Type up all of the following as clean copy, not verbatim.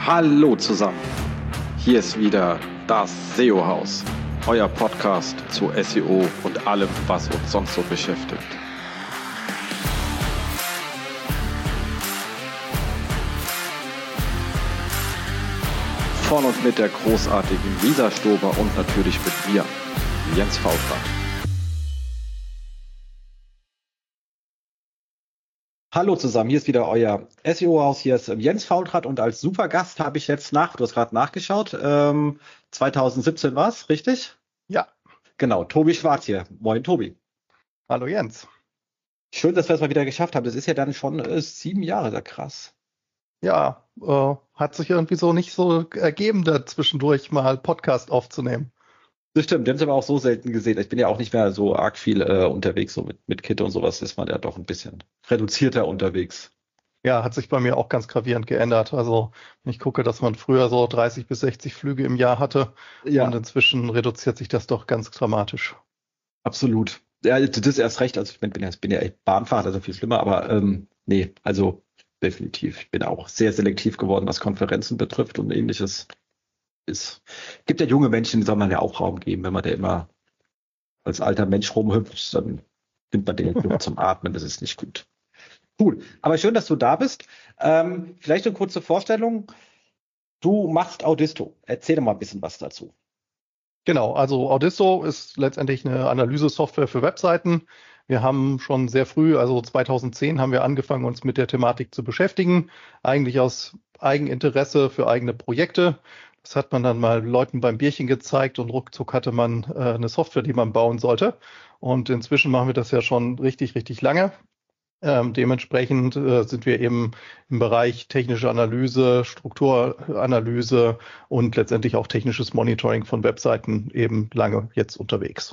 Hallo zusammen, hier ist wieder das SEO-Haus, euer Podcast zu SEO und allem, was uns sonst so beschäftigt. Von und mit der großartigen Lisa Stober und natürlich mit mir, Jens Faultrat. Hallo zusammen, hier ist wieder euer SEO-Haus, hier ist Jens Faultrat und als Supergast habe ich jetzt du hast gerade nachgeschaut, 2017 war es, richtig? Ja. Genau, Tobi Schwarz hier. Moin Tobi. Hallo Jens. Schön, dass wir es mal wieder geschafft haben. Das ist ja dann schon 7 Jahre, da krass. Ja, hat sich irgendwie so nicht so ergeben, da zwischendurch mal Podcast aufzunehmen. Das stimmt, wir haben es aber auch so selten gesehen. Ich bin ja auch nicht mehr so arg viel unterwegs, so mit Kit und sowas ist man ja doch ein bisschen reduzierter unterwegs. Ja, hat sich bei mir auch ganz gravierend geändert. Also wenn ich gucke, dass man früher so 30 bis 60 Flüge im Jahr hatte Ja. Und inzwischen reduziert sich das doch ganz dramatisch. Absolut. Ja, das ist erst recht. Also ich bin ja echt Bahnfahrer, also viel schlimmer, aber nee, also definitiv. Ich bin auch sehr selektiv geworden, was Konferenzen betrifft und ähnliches. Gibt ja junge Menschen, die soll man ja auch Raum geben. Wenn man da immer als alter Mensch rumhüpft, dann nimmt man den Luft zum Atmen. Das ist nicht gut. Cool. Aber schön, dass du da bist. Vielleicht eine kurze Vorstellung. Du machst Audisto. Erzähl doch mal ein bisschen was dazu. Genau, also Audisto ist letztendlich eine Analyse-Software für Webseiten. Wir haben schon sehr früh, also 2010, haben wir angefangen, uns mit der Thematik zu beschäftigen. Eigentlich aus Eigeninteresse für eigene Projekte. Das hat man dann mal Leuten beim Bierchen gezeigt und ruckzuck hatte man eine Software, die man bauen sollte. Und inzwischen machen wir das ja schon richtig, richtig lange. Dementsprechend sind wir eben im Bereich technische Analyse, Strukturanalyse und letztendlich auch technisches Monitoring von Webseiten eben lange jetzt unterwegs.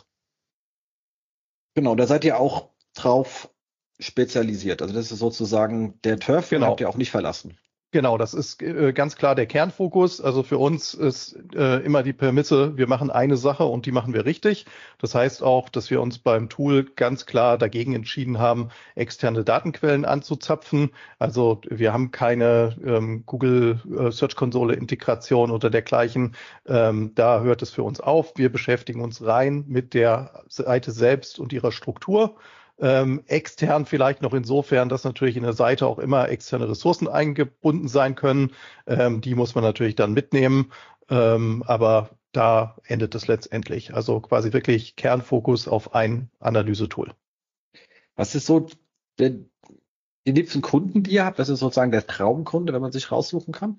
Genau, da seid ihr auch drauf spezialisiert. Also das ist sozusagen der Turf, den habt ihr auch nicht verlassen. Genau, das ist ganz klar der Kernfokus. Also für uns ist immer die Prämisse, wir machen eine Sache und die machen wir richtig. Das heißt auch, dass wir uns beim Tool ganz klar dagegen entschieden haben, externe Datenquellen anzuzapfen. Also wir haben keine Google Search Console Integration oder dergleichen. Da hört es für uns auf. Wir beschäftigen uns rein mit der Seite selbst und ihrer Struktur. Extern vielleicht noch insofern, dass natürlich in der Seite auch immer externe Ressourcen eingebunden sein können. Die muss man natürlich dann mitnehmen, aber da endet es letztendlich. Also quasi wirklich Kernfokus auf ein Analysetool. Was ist so die liebsten Kunden, die ihr habt? Was ist sozusagen der Traumkunde, wenn man sich raussuchen kann?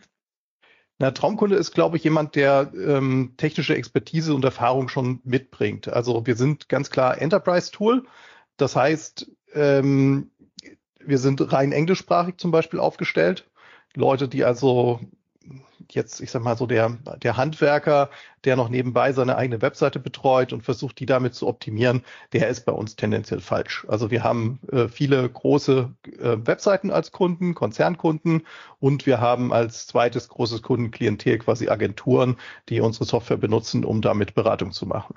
Na, Traumkunde ist, glaube ich, jemand, der technische Expertise und Erfahrung schon mitbringt. Also wir sind ganz klar Enterprise-Tool. Das heißt, wir sind rein englischsprachig zum Beispiel aufgestellt. Leute, die also jetzt, ich sag mal so, der Handwerker, der noch nebenbei seine eigene Webseite betreut und versucht, die damit zu optimieren, der ist bei uns tendenziell falsch. Also wir haben viele große Webseiten als Kunden, Konzernkunden und wir haben als zweites großes Kundenklientel quasi Agenturen, die unsere Software benutzen, um damit Beratung zu machen.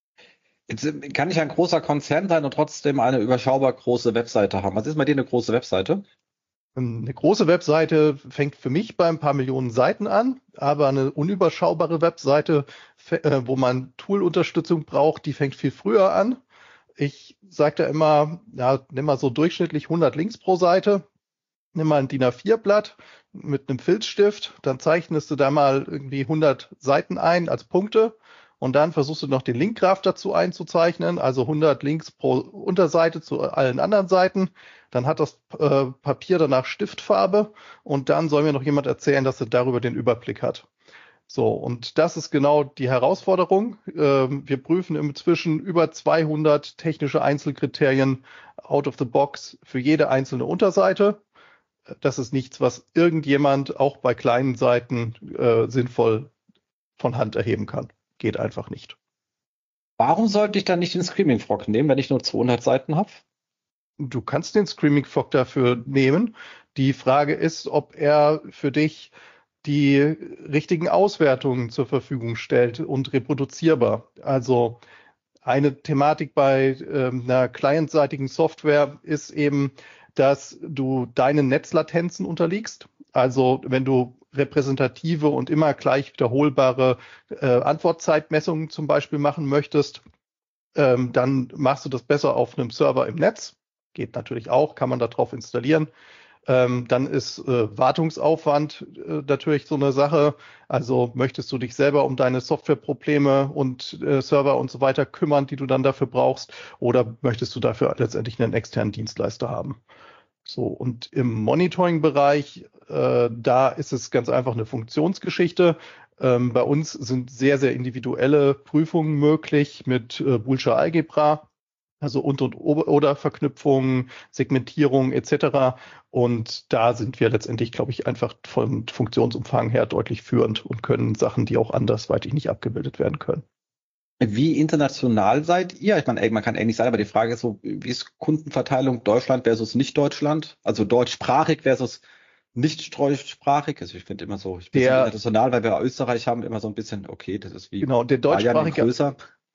Jetzt kann ich ein großer Konzern sein und trotzdem eine überschaubar große Webseite haben. Was ist bei dir eine große Webseite? Eine große Webseite fängt für mich bei ein paar Millionen Seiten an, aber eine unüberschaubare Webseite, wo man Tool-Unterstützung braucht, die fängt viel früher an. Ich sage da immer, ja, nimm mal so durchschnittlich 100 Links pro Seite, nimm mal ein DIN A4-Blatt mit einem Filzstift, dann zeichnest du da mal irgendwie 100 Seiten ein als Punkte. Und dann versuchst du noch den Linkgraph dazu einzuzeichnen, also 100 Links pro Unterseite zu allen anderen Seiten. Dann hat das Papier danach Stiftfarbe und dann soll mir noch jemand erzählen, dass er darüber den Überblick hat. So, und das ist genau die Herausforderung. Wir prüfen inzwischen über 200 technische Einzelkriterien out of the box für jede einzelne Unterseite. Das ist nichts, was irgendjemand auch bei kleinen Seiten sinnvoll von Hand erheben kann. Geht einfach nicht. Warum sollte ich dann nicht den Screaming Frog nehmen, wenn ich nur 200 Seiten habe? Du kannst den Screaming Frog dafür nehmen. Die Frage ist, ob er für dich die richtigen Auswertungen zur Verfügung stellt und reproduzierbar. Also eine Thematik bei einer clientseitigen Software ist eben, dass du deinen Netzlatenzen unterliegst. Also wenn du repräsentative und immer gleich wiederholbare Antwortzeitmessungen zum Beispiel machen möchtest, dann machst du das besser auf einem Server im Netz. Geht natürlich auch, kann man da drauf installieren. Dann ist Wartungsaufwand natürlich so eine Sache. Also möchtest du dich selber um deine Softwareprobleme und Server und so weiter kümmern, die du dann dafür brauchst, oder möchtest du dafür letztendlich einen externen Dienstleister haben? So, und im Monitoring-Bereich, da ist es ganz einfach eine Funktionsgeschichte. Bei uns sind sehr, sehr individuelle Prüfungen möglich mit Boolsche Algebra. Also und oder Verknüpfungen, Segmentierung etc. Und da sind wir letztendlich, glaube ich, einfach vom Funktionsumfang her deutlich führend und können Sachen, die auch andersweitig nicht abgebildet werden können. Wie international seid ihr? Ich meine, man kann ähnlich sein, aber die Frage ist so, wie ist Kundenverteilung Deutschland versus Nicht-Deutschland? Also deutschsprachig versus nicht deutschsprachig? Also ich finde immer so, ich bin international, weil wir Österreich haben, immer so ein bisschen, okay, das ist wie genau, der Bayern größer.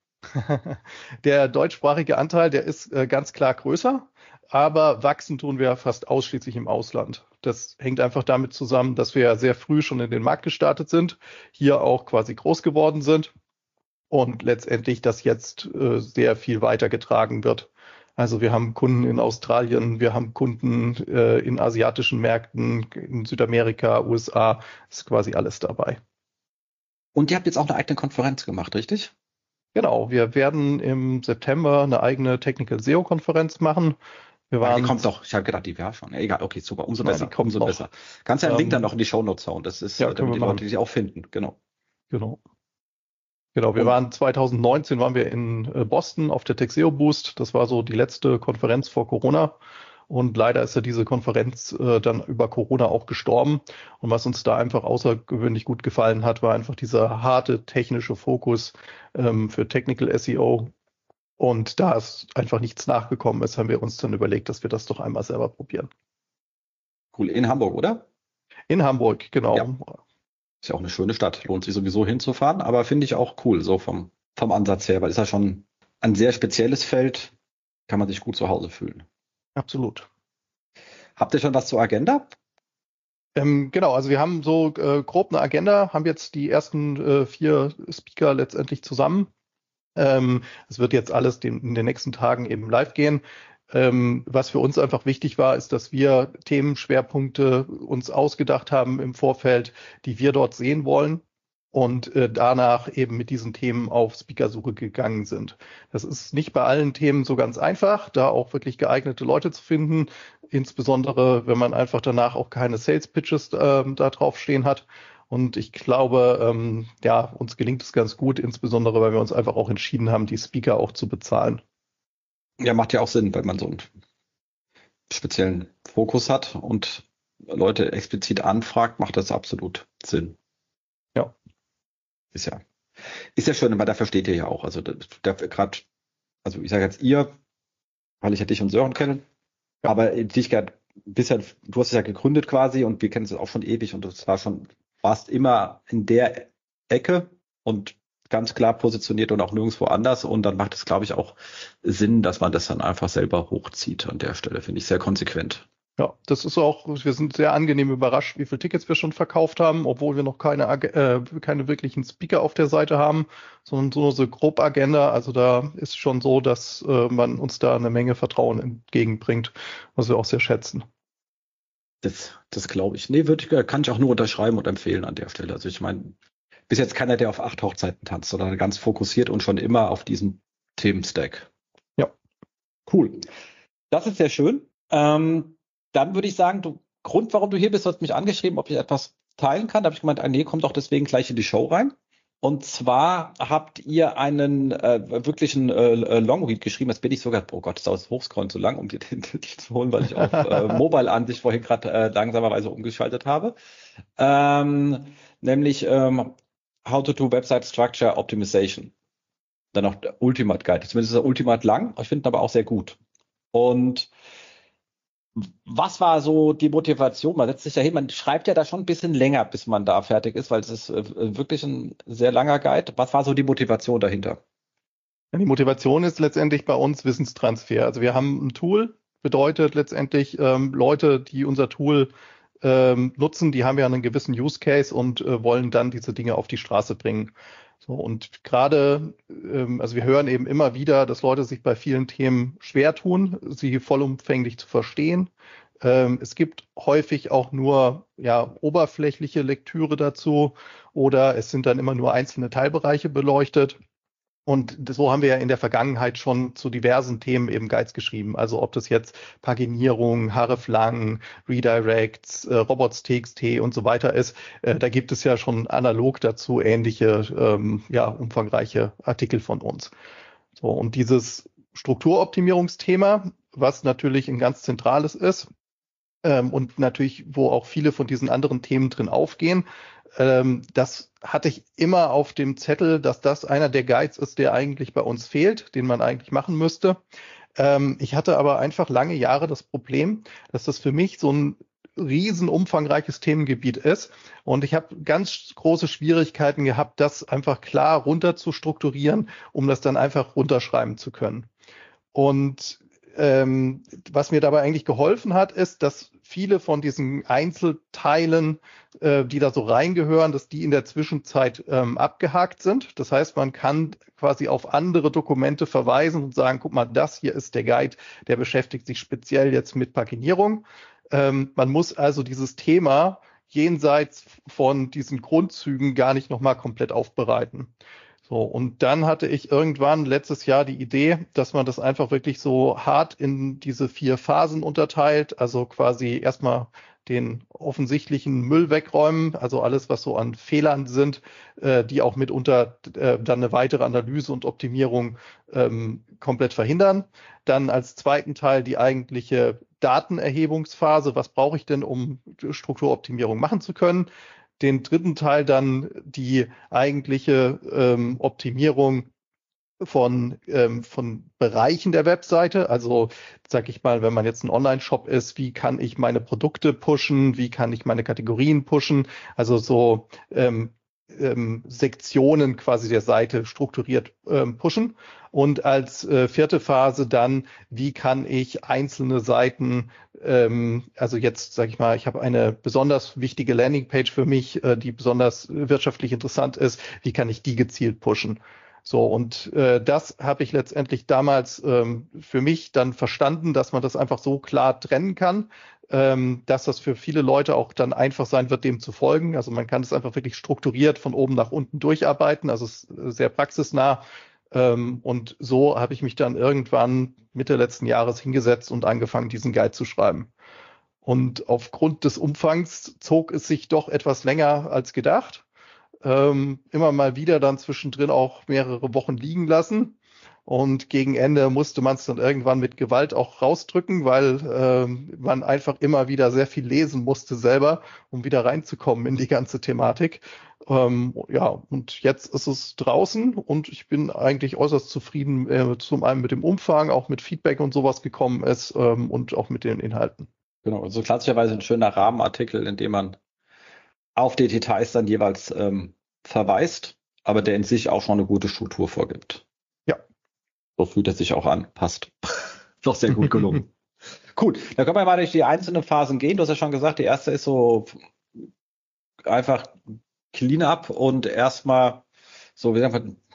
Der deutschsprachige Anteil, der ist ganz klar größer, aber wachsen tun wir fast ausschließlich im Ausland. Das hängt einfach damit zusammen, dass wir sehr früh schon in den Markt gestartet sind, hier auch quasi groß geworden sind und letztendlich das jetzt sehr viel weitergetragen wird. Also wir haben Kunden in Australien, wir haben Kunden in asiatischen Märkten, in Südamerika, USA, ist quasi alles dabei. Und ihr habt jetzt auch eine eigene Konferenz gemacht, richtig? Genau, wir werden im September eine eigene Technical SEO-Konferenz machen. Die kommt doch, ich habe gedacht, die wäre schon. Ja, egal, okay, super, umso besser. Die kommt umso noch. besser. Kannst ja einen Link dann noch in die Shownotes hauen, das ist, damit die Leute die auch finden, genau. Genau, wir waren 2019 waren wir in Boston auf der TechSEO Boost. Das war so die letzte Konferenz vor Corona. Und leider ist ja diese Konferenz dann über Corona auch gestorben. Und was uns da einfach außergewöhnlich gut gefallen hat, war einfach dieser harte technische Fokus für Technical SEO. Und da es einfach nichts nachgekommen ist, haben wir uns dann überlegt, dass wir das doch einmal selber probieren. Cool, in Hamburg, oder? In Hamburg, genau. Ja. Ist ja auch eine schöne Stadt, lohnt sich sowieso hinzufahren, aber finde ich auch cool, so vom Ansatz her, weil ist ja schon ein sehr spezielles Feld, kann man sich gut zu Hause fühlen. Absolut. Habt ihr schon was zur Agenda? Genau, also wir haben so grob eine Agenda, haben jetzt die ersten 4 Speaker letztendlich zusammen. Es wird jetzt alles in den nächsten Tagen eben live gehen. Was für uns einfach wichtig war, ist, dass wir Themenschwerpunkte uns ausgedacht haben im Vorfeld, die wir dort sehen wollen. Und danach eben mit diesen Themen auf Speakersuche gegangen sind. Das ist nicht bei allen Themen so ganz einfach, da auch wirklich geeignete Leute zu finden, insbesondere wenn man einfach danach auch keine Sales Pitches da drauf stehen hat. Und ich glaube, uns gelingt es ganz gut, insbesondere weil wir uns einfach auch entschieden haben, die Speaker auch zu bezahlen. Ja, macht ja auch Sinn, weil man so einen speziellen Fokus hat und Leute explizit anfragt, macht das absolut Sinn. Ja. Ist ja schön, weil da versteht ihr ja auch. Also gerade, also ich sage jetzt ihr, weil ich ja dich und Sören kenne, ja. Aber dich bisher, du hast es ja gegründet quasi und wir kennen es auch schon ewig und das warst immer in der Ecke und ganz klar positioniert und auch nirgendwo anders und dann macht es, glaube ich, auch Sinn, dass man das dann einfach selber hochzieht an der Stelle, finde ich sehr konsequent. Ja, das ist auch, wir sind sehr angenehm überrascht, wie viele Tickets wir schon verkauft haben, obwohl wir noch keine wirklichen Speaker auf der Seite haben, sondern so eine Grobagenda. Also da ist schon so, dass man uns da eine Menge Vertrauen entgegenbringt, was wir auch sehr schätzen. Das glaube ich. Nee, kann ich auch nur unterschreiben und empfehlen an der Stelle. Also ich meine, bis jetzt keiner, der auf 8 Hochzeiten tanzt, sondern ganz fokussiert und schon immer auf diesen Themenstack. Ja. Cool. Das ist sehr schön. Dann würde ich sagen, Grund, warum du hier bist, du hast mich angeschrieben, ob ich etwas teilen kann. Da habe ich gemeint, nee, komm doch deswegen gleich in die Show rein. Und zwar habt ihr einen wirklichen Longread geschrieben. Jetzt bin ich sogar, oh Gott, ist das Hochscrollen zu lang, um dir den Titel zu holen, weil ich auf Mobile-Ansicht vorhin gerade langsamerweise umgeschaltet habe. Nämlich How to do Website Structure Optimization. Dann noch der Ultimate Guide. Zumindest ist der Ultimate lang, ich finde ihn aber auch sehr gut. Und was war so die Motivation? Man setzt sich ja hin, man schreibt ja da schon ein bisschen länger, bis man da fertig ist, weil es ist wirklich ein sehr langer Guide. Was war so die Motivation dahinter? Die Motivation ist letztendlich bei uns Wissenstransfer. Also wir haben ein Tool, bedeutet letztendlich Leute, die unser Tool nutzen, die haben ja einen gewissen Use Case und wollen dann diese Dinge auf die Straße bringen. So, und gerade, also wir hören eben immer wieder, dass Leute sich bei vielen Themen schwer tun, sie vollumfänglich zu verstehen. Es gibt häufig auch nur oberflächliche Lektüre dazu oder es sind dann immer nur einzelne Teilbereiche beleuchtet. Und so haben wir ja in der Vergangenheit schon zu diversen Themen eben Guides geschrieben. Also ob das jetzt Paginierung, hreflang, Redirects, Robots.txt und so weiter ist, da gibt es ja schon analog dazu ähnliche, umfangreiche Artikel von uns. So, und dieses Strukturoptimierungsthema, was natürlich ein ganz zentrales ist, und natürlich, wo auch viele von diesen anderen Themen drin aufgehen, das hatte ich immer auf dem Zettel, dass das einer der Guides ist, der eigentlich bei uns fehlt, den man eigentlich machen müsste. Ich hatte aber einfach lange Jahre das Problem, dass das für mich so ein riesen umfangreiches Themengebiet ist und ich habe ganz große Schwierigkeiten gehabt, das einfach klar runter zu strukturieren, um das dann einfach runterschreiben zu können. Und was mir dabei eigentlich geholfen hat, ist, dass viele von diesen Einzelteilen, die da so reingehören, dass die in der Zwischenzeit abgehakt sind. Das heißt, man kann quasi auf andere Dokumente verweisen und sagen, guck mal, das hier ist der Guide, der beschäftigt sich speziell jetzt mit Paginierung. Man muss also dieses Thema jenseits von diesen Grundzügen gar nicht nochmal komplett aufbereiten. So, und dann hatte ich irgendwann letztes Jahr die Idee, dass man das einfach wirklich so hart in diese 4 Phasen unterteilt. Also quasi erstmal den offensichtlichen Müll wegräumen, also alles, was so an Fehlern sind, die auch mitunter dann eine weitere Analyse und Optimierung komplett verhindern. Dann als zweiten Teil die eigentliche Datenerhebungsphase. Was brauche ich denn, um Strukturoptimierung machen zu können? Den dritten Teil dann die eigentliche Optimierung von Bereichen der Webseite. Also sag ich mal, wenn man jetzt ein Online-Shop ist, wie kann ich meine Produkte pushen, wie kann ich meine Kategorien pushen, also so Sektionen quasi der Seite strukturiert pushen. Und als vierte Phase dann, wie kann ich einzelne Seiten, also jetzt sage ich mal, ich habe eine besonders wichtige Landingpage für mich, die besonders wirtschaftlich interessant ist, wie kann ich die gezielt pushen? So, und das habe ich letztendlich damals für mich dann verstanden, dass man das einfach so klar trennen kann, dass das für viele Leute auch dann einfach sein wird, dem zu folgen. Also man kann es einfach wirklich strukturiert von oben nach unten durcharbeiten, also es ist sehr praxisnah. Und so habe ich mich dann irgendwann Mitte letzten Jahres hingesetzt und angefangen, diesen Guide zu schreiben. Und aufgrund des Umfangs zog es sich doch etwas länger als gedacht. Immer mal wieder dann zwischendrin auch mehrere Wochen liegen lassen. Und gegen Ende musste man es dann irgendwann mit Gewalt auch rausdrücken, weil man einfach immer wieder sehr viel lesen musste selber, um wieder reinzukommen in die ganze Thematik. Und jetzt ist es draußen und ich bin eigentlich äußerst zufrieden, zum einen mit dem Umfang, auch mit Feedback und sowas gekommen ist und auch mit den Inhalten. Genau, also klassischerweise ein schöner Rahmenartikel, in dem man auf die Details dann jeweils verweist, aber der in sich auch schon eine gute Struktur vorgibt. Ja. So fühlt es sich auch an. Passt. Doch sehr gut gelungen. Gut, dann können wir mal durch die einzelnen Phasen gehen. Du hast ja schon gesagt, die erste ist so einfach Cleanup und erstmal so, wie sagen wir,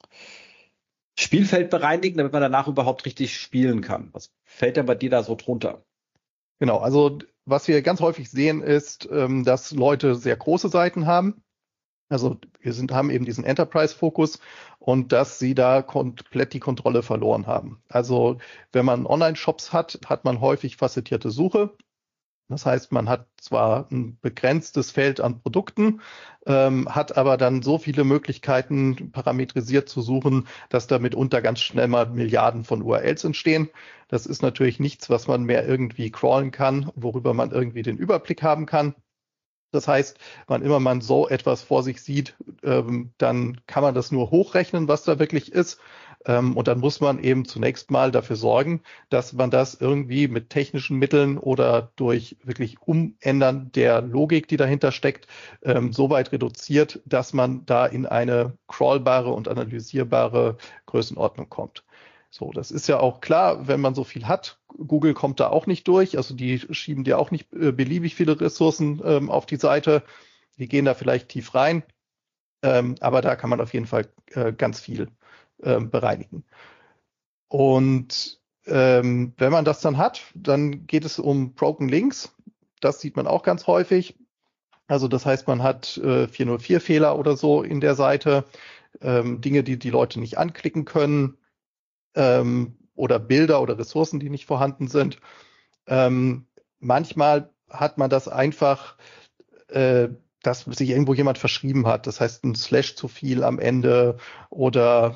Spielfeld bereinigen, damit man danach überhaupt richtig spielen kann. Was fällt denn bei dir da so drunter? Genau, also was wir ganz häufig sehen ist, dass Leute sehr große Seiten haben. Also haben eben diesen Enterprise-Fokus und dass sie da komplett die Kontrolle verloren haben. Also wenn man Online-Shops hat, hat man häufig facettierte Suche. Das heißt, man hat zwar ein begrenztes Feld an Produkten, hat aber dann so viele Möglichkeiten, parametrisiert zu suchen, dass da mitunter ganz schnell mal Milliarden von URLs entstehen. Das ist natürlich nichts, was man mehr irgendwie crawlen kann, worüber man irgendwie den Überblick haben kann. Das heißt, wann immer man so etwas vor sich sieht, dann kann man das nur hochrechnen, was da wirklich ist. Und dann muss man eben zunächst mal dafür sorgen, dass man das irgendwie mit technischen Mitteln oder durch wirklich Umändern der Logik, die dahinter steckt, so weit reduziert, dass man da in eine crawlbare und analysierbare Größenordnung kommt. So, das ist ja auch klar, wenn man so viel hat. Google kommt da auch nicht durch. Also die schieben dir auch nicht beliebig viele Ressourcen auf die Seite. Die gehen da vielleicht tief rein. Aber da kann man auf jeden Fall ganz viel bereinigen. Und wenn man das dann hat, dann geht es um Broken Links. Das sieht man auch ganz häufig. Also das heißt, man hat 404-Fehler oder so in der Seite, Dinge, die die Leute nicht anklicken können, oder Bilder oder Ressourcen, die nicht vorhanden sind. Manchmal hat man das einfach, dass sich irgendwo jemand verschrieben hat. Das heißt, ein Slash zu viel am Ende oder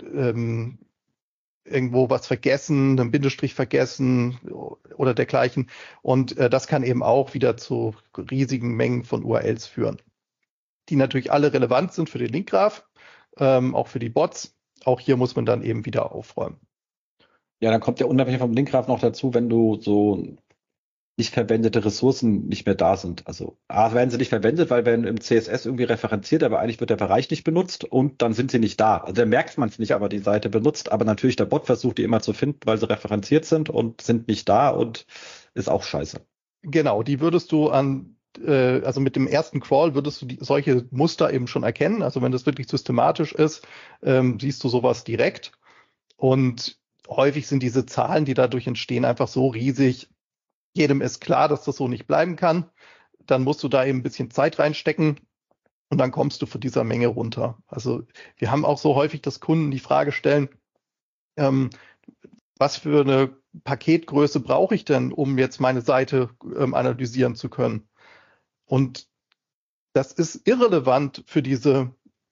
irgendwo was vergessen, einen Bindestrich vergessen oder dergleichen. Und das kann eben auch wieder zu riesigen Mengen von URLs führen, die natürlich alle relevant sind für den Linkgraph, auch für die Bots. Auch hier muss man dann eben wieder aufräumen. Ja, dann kommt ja unabhängig vom Linkgraph noch dazu, wenn du so nicht verwendete Ressourcen nicht mehr da sind. Also A, werden sie nicht verwendet, weil wenn im CSS irgendwie referenziert, aber eigentlich wird der Bereich nicht benutzt und dann sind sie nicht da. Also da merkt man es nicht, aber die Seite benutzt, aber natürlich der Bot versucht, die immer zu finden, weil sie referenziert sind und sind nicht da und ist auch scheiße. Genau, die würdest du also mit dem ersten Crawl würdest du solche Muster eben schon erkennen. Also wenn das wirklich systematisch ist, siehst du sowas direkt. Und häufig sind diese Zahlen, die dadurch entstehen, einfach so riesig. Jedem ist klar, dass das so nicht bleiben kann. Dann musst du da eben ein bisschen Zeit reinstecken und dann kommst du von dieser Menge runter. Also wir haben auch so häufig, dass Kunden die Frage stellen, was für eine Paketgröße brauche ich denn, um jetzt meine Seite analysieren zu können? Und das ist irrelevant für diese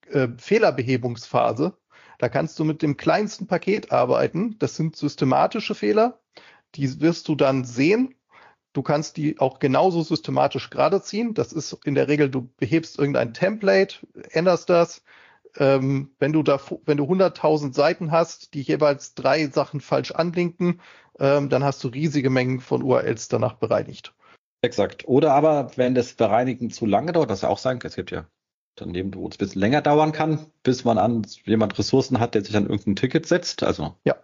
Fehlerbehebungsphase. Da kannst du mit dem kleinsten Paket arbeiten. Das sind systematische Fehler. Die wirst du dann sehen. Du kannst die auch genauso systematisch gerade ziehen. Das ist in der Regel, du behebst irgendein Template, änderst das. Wenn du 100.000 Seiten hast, die jeweils 3 Sachen falsch anlinken, dann hast du riesige Mengen von URLs danach bereinigt. Exakt. Oder aber, wenn das Bereinigen zu lange dauert, das ja auch sein kann, es gibt ja Unternehmen, wo es ein bisschen länger dauern kann, bis jemand Ressourcen hat, der sich an irgendein Ticket setzt. Also ja.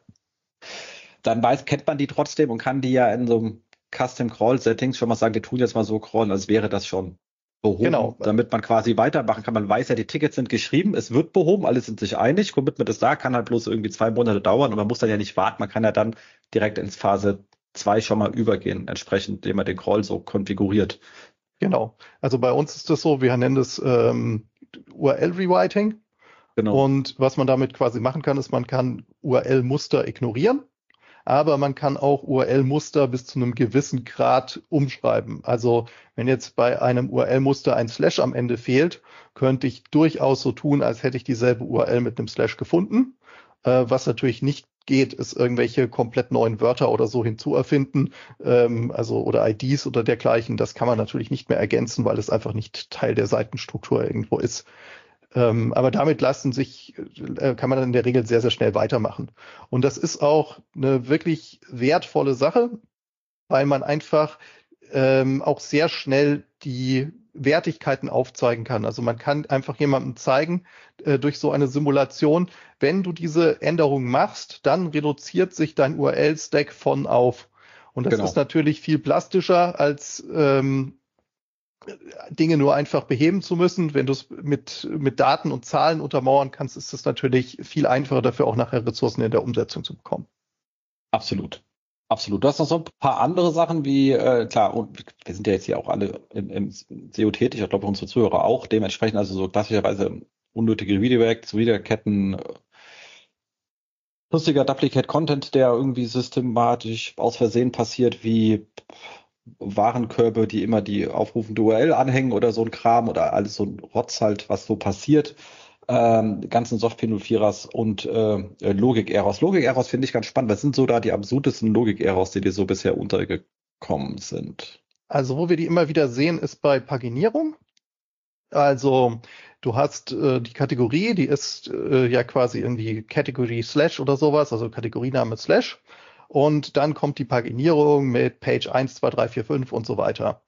Dann kennt man die trotzdem und kann die ja in so einem Custom Crawl Settings schon mal sagen, die tun jetzt mal so crawlen, als wäre das schon behoben, genau, damit man quasi weitermachen kann. Man weiß ja, die Tickets sind geschrieben, es wird behoben, alle sind sich einig, Commitment ist da, kann halt bloß irgendwie 2 Monate dauern und man muss dann ja nicht warten, man kann ja dann direkt ins Phase 2 schon mal übergehen, entsprechend, indem man den Crawl so konfiguriert. Genau. Also bei uns ist das so, wir nennen das URL-Rewriting. Genau. Und was man damit quasi machen kann, ist, man kann URL-Muster ignorieren, aber man kann auch URL-Muster bis zu einem gewissen Grad umschreiben. Also wenn jetzt bei einem URL-Muster ein Slash am Ende fehlt, könnte ich durchaus so tun, als hätte ich dieselbe URL mit einem Slash gefunden. Was natürlich nicht geht, ist irgendwelche komplett neuen Wörter oder so hinzuerfinden, oder IDs oder dergleichen. Das kann man natürlich nicht mehr ergänzen, weil es einfach nicht Teil der Seitenstruktur irgendwo ist. Aber damit kann man dann in der Regel sehr, sehr schnell weitermachen. Und das ist auch eine wirklich wertvolle Sache, weil man einfach auch sehr schnell die Wertigkeiten aufzeigen kann. Also man kann einfach jemandem zeigen, durch so eine Simulation, wenn du diese Änderung machst, dann reduziert sich dein URL-Stack von auf. Und das ist natürlich viel plastischer, als Dinge nur einfach beheben zu müssen. Wenn du es mit Daten und Zahlen untermauern kannst, ist es natürlich viel einfacher, dafür auch nachher Ressourcen in der Umsetzung zu bekommen. Absolut. Absolut. Du hast noch so ein paar andere Sachen wie, klar, und wir sind ja jetzt hier auch alle im SEO tätig, ich glaube unsere Zuhörer auch, dementsprechend also so klassischerweise unnötige Redirects, Wiederketten, lustiger Duplicate Content, der irgendwie systematisch aus Versehen passiert, wie Warenkörbe, die immer die aufrufende URL anhängen oder so ein Kram oder alles so ein Rotz halt, was so passiert. Ganzen Soft-P04ers und Logik-Errors. Logik-Errors finde ich ganz spannend. Was sind so da die absurdesten Logik-Errors, die dir so bisher untergekommen sind? Also wo wir die immer wieder sehen, ist bei Paginierung. Also du hast die Kategorie, die ist ja quasi irgendwie Category Slash oder sowas, also Kategoriename Slash. Und dann kommt die Paginierung mit Page 1, 2, 3, 4, 5 und so weiter.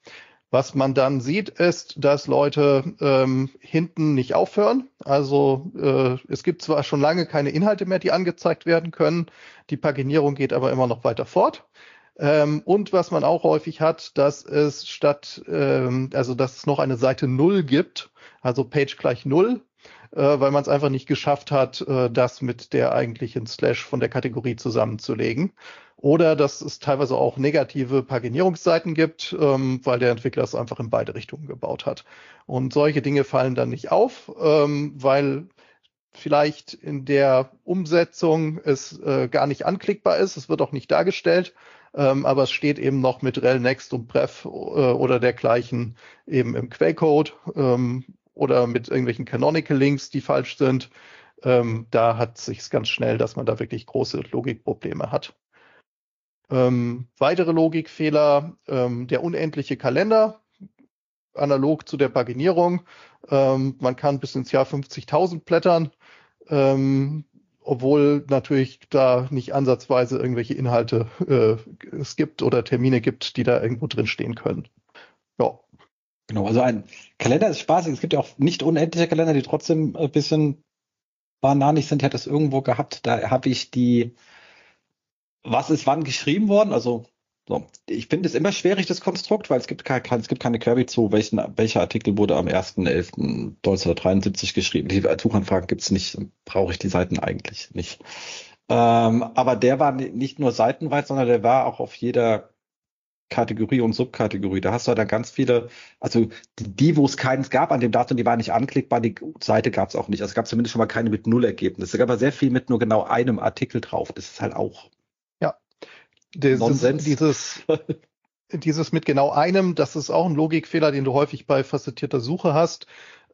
Was man dann sieht, ist, dass Leute hinten nicht aufhören. Also es gibt zwar schon lange keine Inhalte mehr, die angezeigt werden können. Die Paginierung geht aber immer noch weiter fort. Und was man auch häufig hat, dass es dass es noch eine Seite 0 gibt, also Page gleich 0, weil man es einfach nicht geschafft hat, das mit der eigentlichen Slash von der Kategorie zusammenzulegen. Oder dass es teilweise auch negative Paginierungsseiten gibt, weil der Entwickler es einfach in beide Richtungen gebaut hat. Und solche Dinge fallen dann nicht auf, weil vielleicht in der Umsetzung es gar nicht anklickbar ist. Es wird auch nicht dargestellt, aber es steht eben noch mit rel, next und bref oder dergleichen eben im Quellcode oder mit irgendwelchen Canonical Links, die falsch sind. Da hat sich's ganz schnell, dass man da wirklich große Logikprobleme hat. Weitere Logikfehler, der unendliche Kalender, analog zu der Paginierung. Man kann bis ins Jahr 50.000 blättern, obwohl natürlich da nicht ansatzweise irgendwelche Inhalte es gibt oder Termine gibt, die da irgendwo drin stehen können. Ja. Genau, also ein Kalender ist spaßig. Es gibt ja auch nicht unendliche Kalender, die trotzdem ein bisschen bananig sind. Ich hatte es irgendwo gehabt, da habe ich was ist wann geschrieben worden? Also so. Ich finde es immer schwierig, das Konstrukt, weil es gibt keine Query zu, welcher Artikel wurde am 1.11.1973 geschrieben. Die Suchanfragen gibt es nicht, brauche ich die Seiten eigentlich nicht. Aber der war nicht nur seitenweit, sondern der war auch auf jeder Kategorie und Subkategorie. Da hast du dann ganz viele, also wo es keins gab an dem Datum, die waren nicht anklickbar, die Seite gab es auch nicht. Also es gab zumindest schon mal keine mit Null-Ergebnis. Es gab aber sehr viel mit nur genau einem Artikel drauf. Das ist halt auch Nonsens. Dieses mit genau einem, das ist auch ein Logikfehler, den du häufig bei facettierter Suche hast.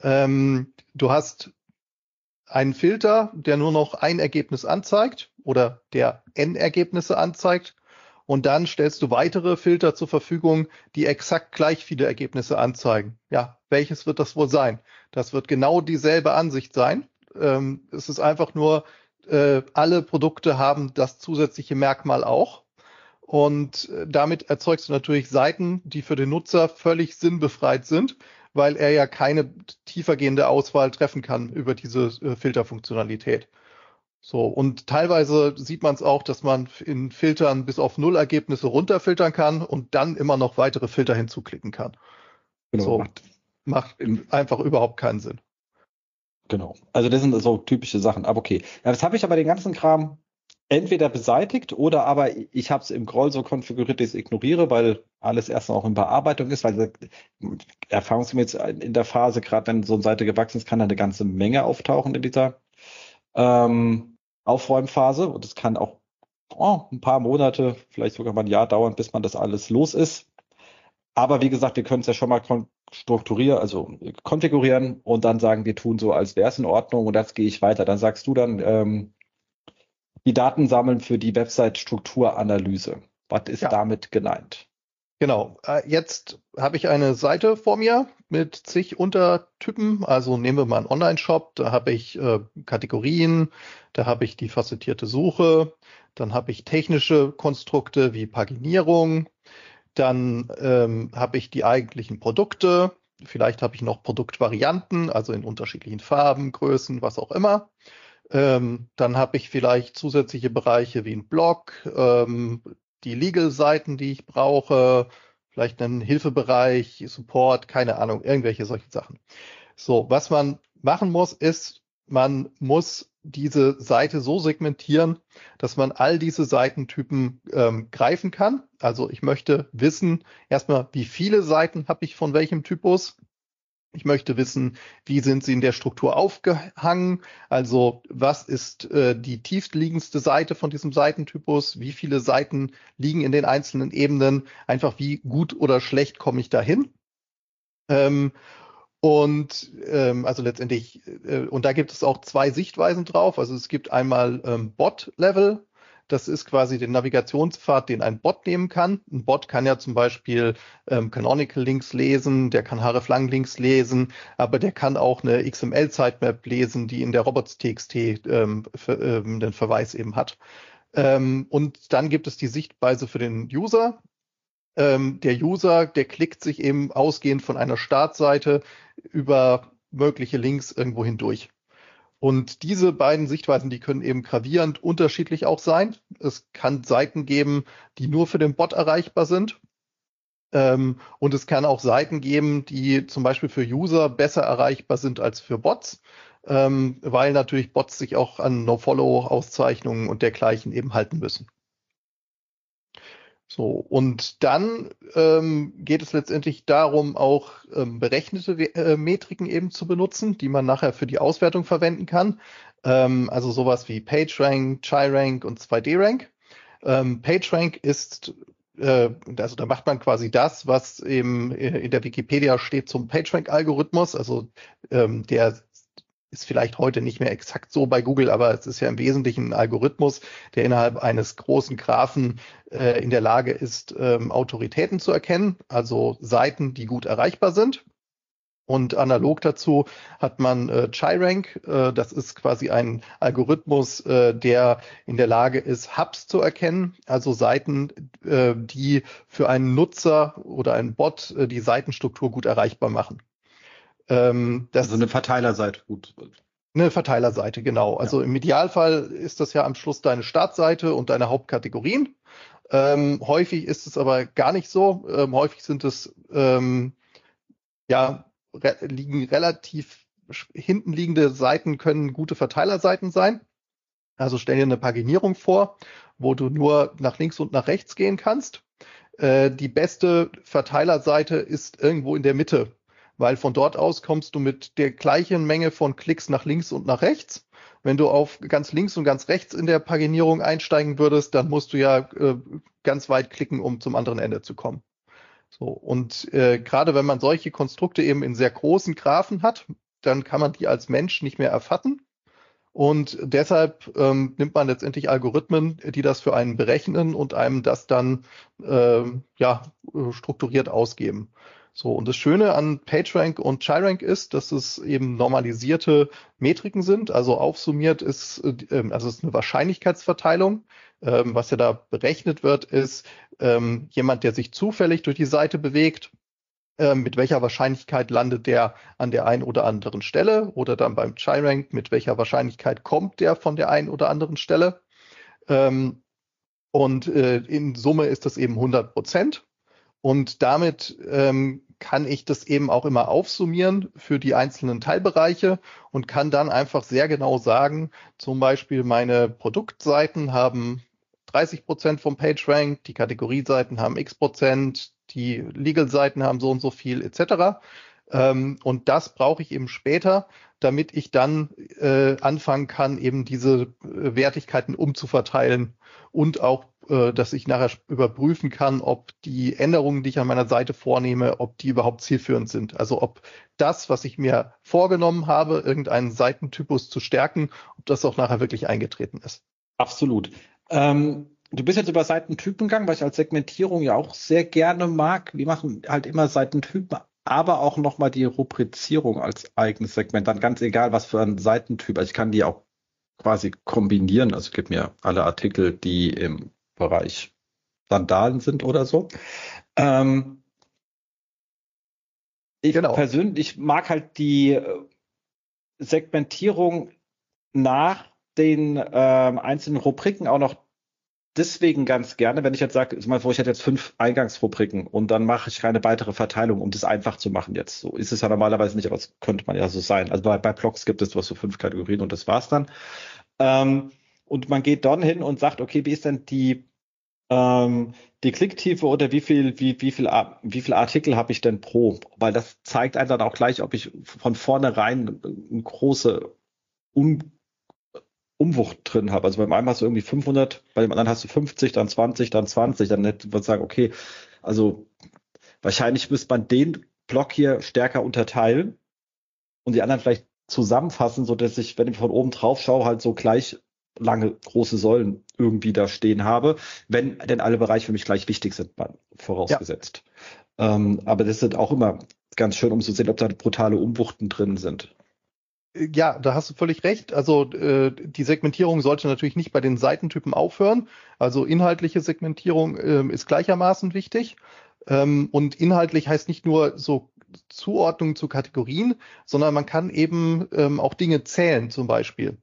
Du hast einen Filter, der nur noch ein Ergebnis anzeigt oder der n Ergebnisse anzeigt. Und dann stellst du weitere Filter zur Verfügung, die exakt gleich viele Ergebnisse anzeigen. Ja, welches wird das wohl sein? Das wird genau dieselbe Ansicht sein. Es ist einfach nur, alle Produkte haben das zusätzliche Merkmal auch. Und damit erzeugst du natürlich Seiten, die für den Nutzer völlig sinnbefreit sind, weil er ja keine tiefergehende Auswahl treffen kann über diese Filterfunktionalität. So, und teilweise sieht man es auch, dass man in Filtern bis auf 0 Ergebnisse runterfiltern kann und dann immer noch weitere Filter hinzuklicken kann. Genau, so, macht einfach überhaupt keinen Sinn. Genau, also das sind so typische Sachen. Aber okay, jetzt habe ich aber den ganzen Kram entweder beseitigt oder aber ich habe es im Groll so konfiguriert, dass ich es ignoriere, weil alles erst noch in Bearbeitung ist, weil erfahrungsgemäß in der Phase, gerade wenn so eine Seite gewachsen ist, kann da eine ganze Menge auftauchen in dieser Aufräumphase und es kann auch ein paar Monate, vielleicht sogar mal ein Jahr dauern, bis man das alles los ist. Aber wie gesagt, wir können es ja schon mal strukturieren, also konfigurieren und dann sagen, wir tun so, als wäre es in Ordnung und das gehe ich weiter. Dann sagst du dann, die Daten sammeln für die Website-Strukturanalyse. Was ist damit gemeint? Genau, jetzt habe ich eine Seite vor mir mit zig Untertypen. Also nehmen wir mal einen Online-Shop, da habe ich Kategorien, da habe ich die facettierte Suche, dann habe ich technische Konstrukte wie Paginierung, dann habe ich die eigentlichen Produkte, vielleicht habe ich noch Produktvarianten, also in unterschiedlichen Farben, Größen, was auch immer. Dann habe ich vielleicht zusätzliche Bereiche wie ein Blog, die Legal-Seiten, die ich brauche, vielleicht einen Hilfebereich, Support, keine Ahnung, irgendwelche solche Sachen. So, was man machen muss, ist, man muss diese Seite so segmentieren, dass man all diese Seitentypen greifen kann. Also ich möchte wissen, erstmal, wie viele Seiten habe ich von welchem Typus. Ich möchte wissen, wie sind sie in der Struktur aufgehangen? Also was ist die tiefliegendste Seite von diesem Seitentypus? Wie viele Seiten liegen in den einzelnen Ebenen? Einfach wie gut oder schlecht komme ich dahin? Also letztendlich, und da gibt es auch zwei Sichtweisen drauf. Also es gibt einmal Bot-Level. Das ist quasi der Navigationspfad, den ein Bot nehmen kann. Ein Bot kann ja zum Beispiel Canonical Links lesen, der kann hreflang-Links lesen, aber der kann auch eine XML-Sitemap lesen, die in der robots.txt den Verweis eben hat. Und dann gibt es die Sichtweise für den User. der User, der klickt sich eben ausgehend von einer Startseite über mögliche Links irgendwo hindurch. Und diese beiden Sichtweisen, die können eben gravierend unterschiedlich auch sein. Es kann Seiten geben, die nur für den Bot erreichbar sind. Und es kann auch Seiten geben, die zum Beispiel für User besser erreichbar sind als für Bots, weil natürlich Bots sich auch an No-Follow-Auszeichnungen und dergleichen eben halten müssen. So, und dann geht es letztendlich darum, auch berechnete Metriken eben zu benutzen, die man nachher für die Auswertung verwenden kann. Also sowas wie PageRank, ChiRank und 2D-Rank. PageRank ist, also da macht man quasi das, was eben in der Wikipedia steht zum PageRank-Algorithmus. Also der ist vielleicht heute nicht mehr exakt so bei Google, aber es ist ja im Wesentlichen ein Algorithmus, der innerhalb eines großen Graphen in der Lage ist, Autoritäten zu erkennen, also Seiten, die gut erreichbar sind. Und analog dazu hat man ChiRank, das ist quasi ein Algorithmus, der in der Lage ist, Hubs zu erkennen, also Seiten, die für einen Nutzer oder einen Bot die Seitenstruktur gut erreichbar machen. Also eine Verteilerseite, gut. Eine Verteilerseite, genau. Also im Idealfall ist das ja am Schluss deine Startseite und deine Hauptkategorien. Häufig ist es aber gar nicht so. Häufig sind es liegen relativ hinten liegende Seiten, können gute Verteilerseiten sein. Also stell dir eine Paginierung vor, wo du nur nach links und nach rechts gehen kannst. Die beste Verteilerseite ist irgendwo in der Mitte, weil von dort aus kommst du mit der gleichen Menge von Klicks nach links und nach rechts. Wenn du auf ganz links und ganz rechts in der Paginierung einsteigen würdest, dann musst du ja ganz weit klicken, um zum anderen Ende zu kommen. So, und gerade wenn man solche Konstrukte eben in sehr großen Graphen hat, dann kann man die als Mensch nicht mehr erfassen. Und deshalb nimmt man letztendlich Algorithmen, die das für einen berechnen und einem das dann strukturiert ausgeben. So, und das Schöne an PageRank und ChiRank ist, dass es eben normalisierte Metriken sind. Also aufsummiert ist, also es ist eine Wahrscheinlichkeitsverteilung. Was ja da berechnet wird, ist jemand, der sich zufällig durch die Seite bewegt, mit welcher Wahrscheinlichkeit landet der an der einen oder anderen Stelle, oder dann beim ChiRank, mit welcher Wahrscheinlichkeit kommt der von der einen oder anderen Stelle. Und in Summe ist das eben 100%. Und damit kann ich das eben auch immer aufsummieren für die einzelnen Teilbereiche und kann dann einfach sehr genau sagen, zum Beispiel meine Produktseiten haben 30% vom PageRank, die Kategorieseiten haben x%, die Legal-Seiten haben so und so viel etc. Und das brauche ich eben später, damit ich dann anfangen kann, eben diese Wertigkeiten umzuverteilen und auch, dass ich nachher überprüfen kann, ob die Änderungen, die ich an meiner Seite vornehme, ob die überhaupt zielführend sind. Also ob das, was ich mir vorgenommen habe, irgendeinen Seitentypus zu stärken, ob das auch nachher wirklich eingetreten ist. Absolut. Du bist jetzt über Seitentypen gegangen, was ich als Segmentierung ja auch sehr gerne mag. Wir machen halt immer Seitentypen, aber auch nochmal die Rubrizierung als eigenes Segment. Dann ganz egal, was für ein Seitentyp. Also ich kann die auch quasi kombinieren. Also gib mir alle Artikel, die im Bereich Sandalen sind oder so. Ich persönlich mag halt die Segmentierung nach den einzelnen Rubriken auch noch deswegen ganz gerne, wenn ich jetzt sage, ich hätte jetzt 5 Eingangsrubriken und dann mache ich keine weitere Verteilung, um das einfach zu machen jetzt. So ist es ja normalerweise nicht, aber es könnte man ja so sein. Also bei Blogs gibt es so 5 Kategorien und das war's dann. Und man geht dann hin und sagt, okay, wie ist denn die Klicktiefe oder wie viel Artikel habe ich denn pro? Weil das zeigt einem dann auch gleich, ob ich von vornherein eine große Umwucht drin habe. Also beim einen hast du irgendwie 500, bei dem anderen hast du 50, dann 20, dann 20. Dann würde man sagen, okay, also wahrscheinlich müsste man den Block hier stärker unterteilen und die anderen vielleicht zusammenfassen, so dass ich, wenn ich von oben drauf schaue, halt so gleich lange große Säulen irgendwie da stehen habe, wenn denn alle Bereiche für mich gleich wichtig sind, vorausgesetzt. Ja. Aber das ist auch immer ganz schön, um zu sehen, ob da brutale Umwuchten drin sind. Ja, da hast du völlig recht. Also die Segmentierung sollte natürlich nicht bei den Seitentypen aufhören. Also inhaltliche Segmentierung ist gleichermaßen wichtig. Und inhaltlich heißt nicht nur so Zuordnung zu Kategorien, sondern man kann eben auch Dinge zählen zum Beispiel.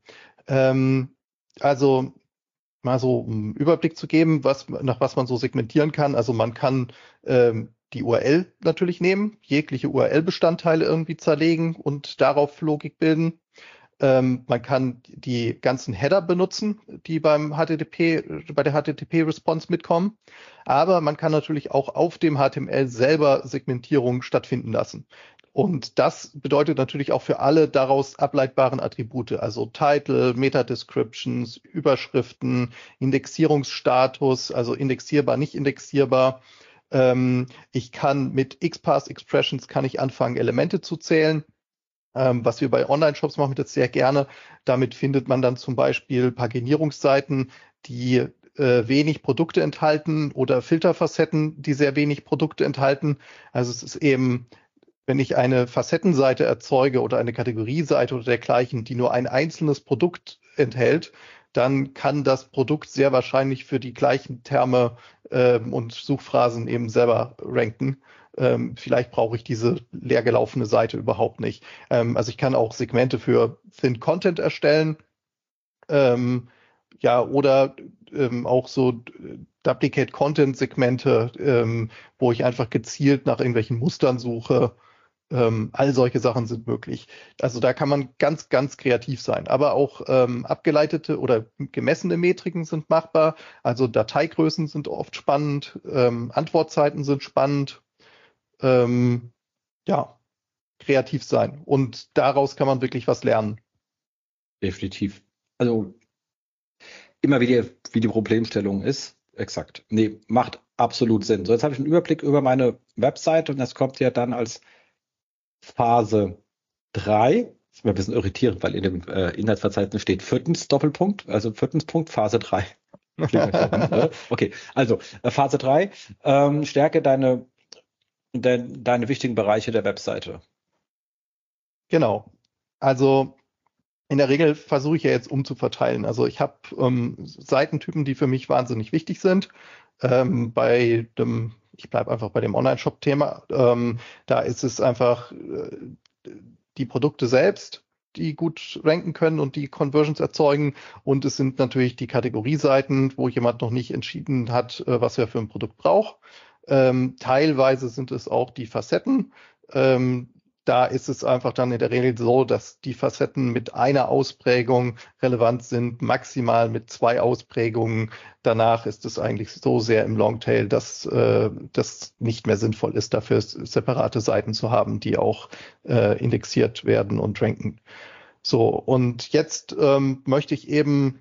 Also mal so einen Überblick zu geben, nach was man so segmentieren kann. Also man kann die URL natürlich nehmen, jegliche URL-Bestandteile irgendwie zerlegen und darauf Logik bilden. Man kann die ganzen Header benutzen, die bei der HTTP-Response mitkommen. Aber man kann natürlich auch auf dem HTML selber Segmentierung stattfinden lassen. Und das bedeutet natürlich auch für alle daraus ableitbaren Attribute, also Title, Meta-Descriptions, Überschriften, Indexierungsstatus, also indexierbar, nicht indexierbar. Ich kann mit XPath-Expressions kann ich anfangen, Elemente zu zählen. Was wir bei Online-Shops machen, das sehr gerne. Damit findet man dann zum Beispiel Paginierungsseiten, die wenig Produkte enthalten oder Filterfacetten, die sehr wenig Produkte enthalten. Also es ist eben, wenn ich eine Facettenseite erzeuge oder eine Kategorieseite oder dergleichen, die nur ein einzelnes Produkt enthält, dann kann das Produkt sehr wahrscheinlich für die gleichen Terme und Suchphrasen eben selber ranken. Vielleicht brauche ich diese leer gelaufene Seite überhaupt nicht. Also ich kann auch Segmente für Thin Content erstellen. Oder auch so Duplicate Content Segmente, wo ich einfach gezielt nach irgendwelchen Mustern suche. All solche Sachen sind möglich. Also da kann man ganz, ganz kreativ sein. Aber auch abgeleitete oder gemessene Metriken sind machbar. Also Dateigrößen sind oft spannend, Antwortzeiten sind spannend. Kreativ sein. Und daraus kann man wirklich was lernen. Definitiv. Also immer wie die Problemstellung ist. Exakt. Nee, macht absolut Sinn. So, jetzt habe ich einen Überblick über meine Website und das kommt ja dann als Phase 3. Das ist mir ein bisschen irritierend, weil in dem Inhaltsverzeichnis steht 4. Doppelpunkt, also 4. Punkt, Phase 3. Okay, also Phase 3, stärke deine wichtigen Bereiche der Webseite. Genau. Also in der Regel versuche ich ja jetzt umzuverteilen. Also ich habe Seitentypen, die für mich wahnsinnig wichtig sind. Ich bleibe einfach bei dem Online-Shop-Thema. Da ist es einfach die Produkte selbst, die gut ranken können und die Conversions erzeugen. Und es sind natürlich die Kategorieseiten, wo jemand noch nicht entschieden hat, was er für ein Produkt braucht. Teilweise sind es auch die Facetten. Da ist es einfach dann in der Regel so, dass die Facetten mit einer Ausprägung relevant sind, maximal mit 2 Ausprägungen. Danach ist es eigentlich so sehr im Longtail, dass das nicht mehr sinnvoll ist, dafür separate Seiten zu haben, die auch indexiert werden und ranken. So, und jetzt möchte ich eben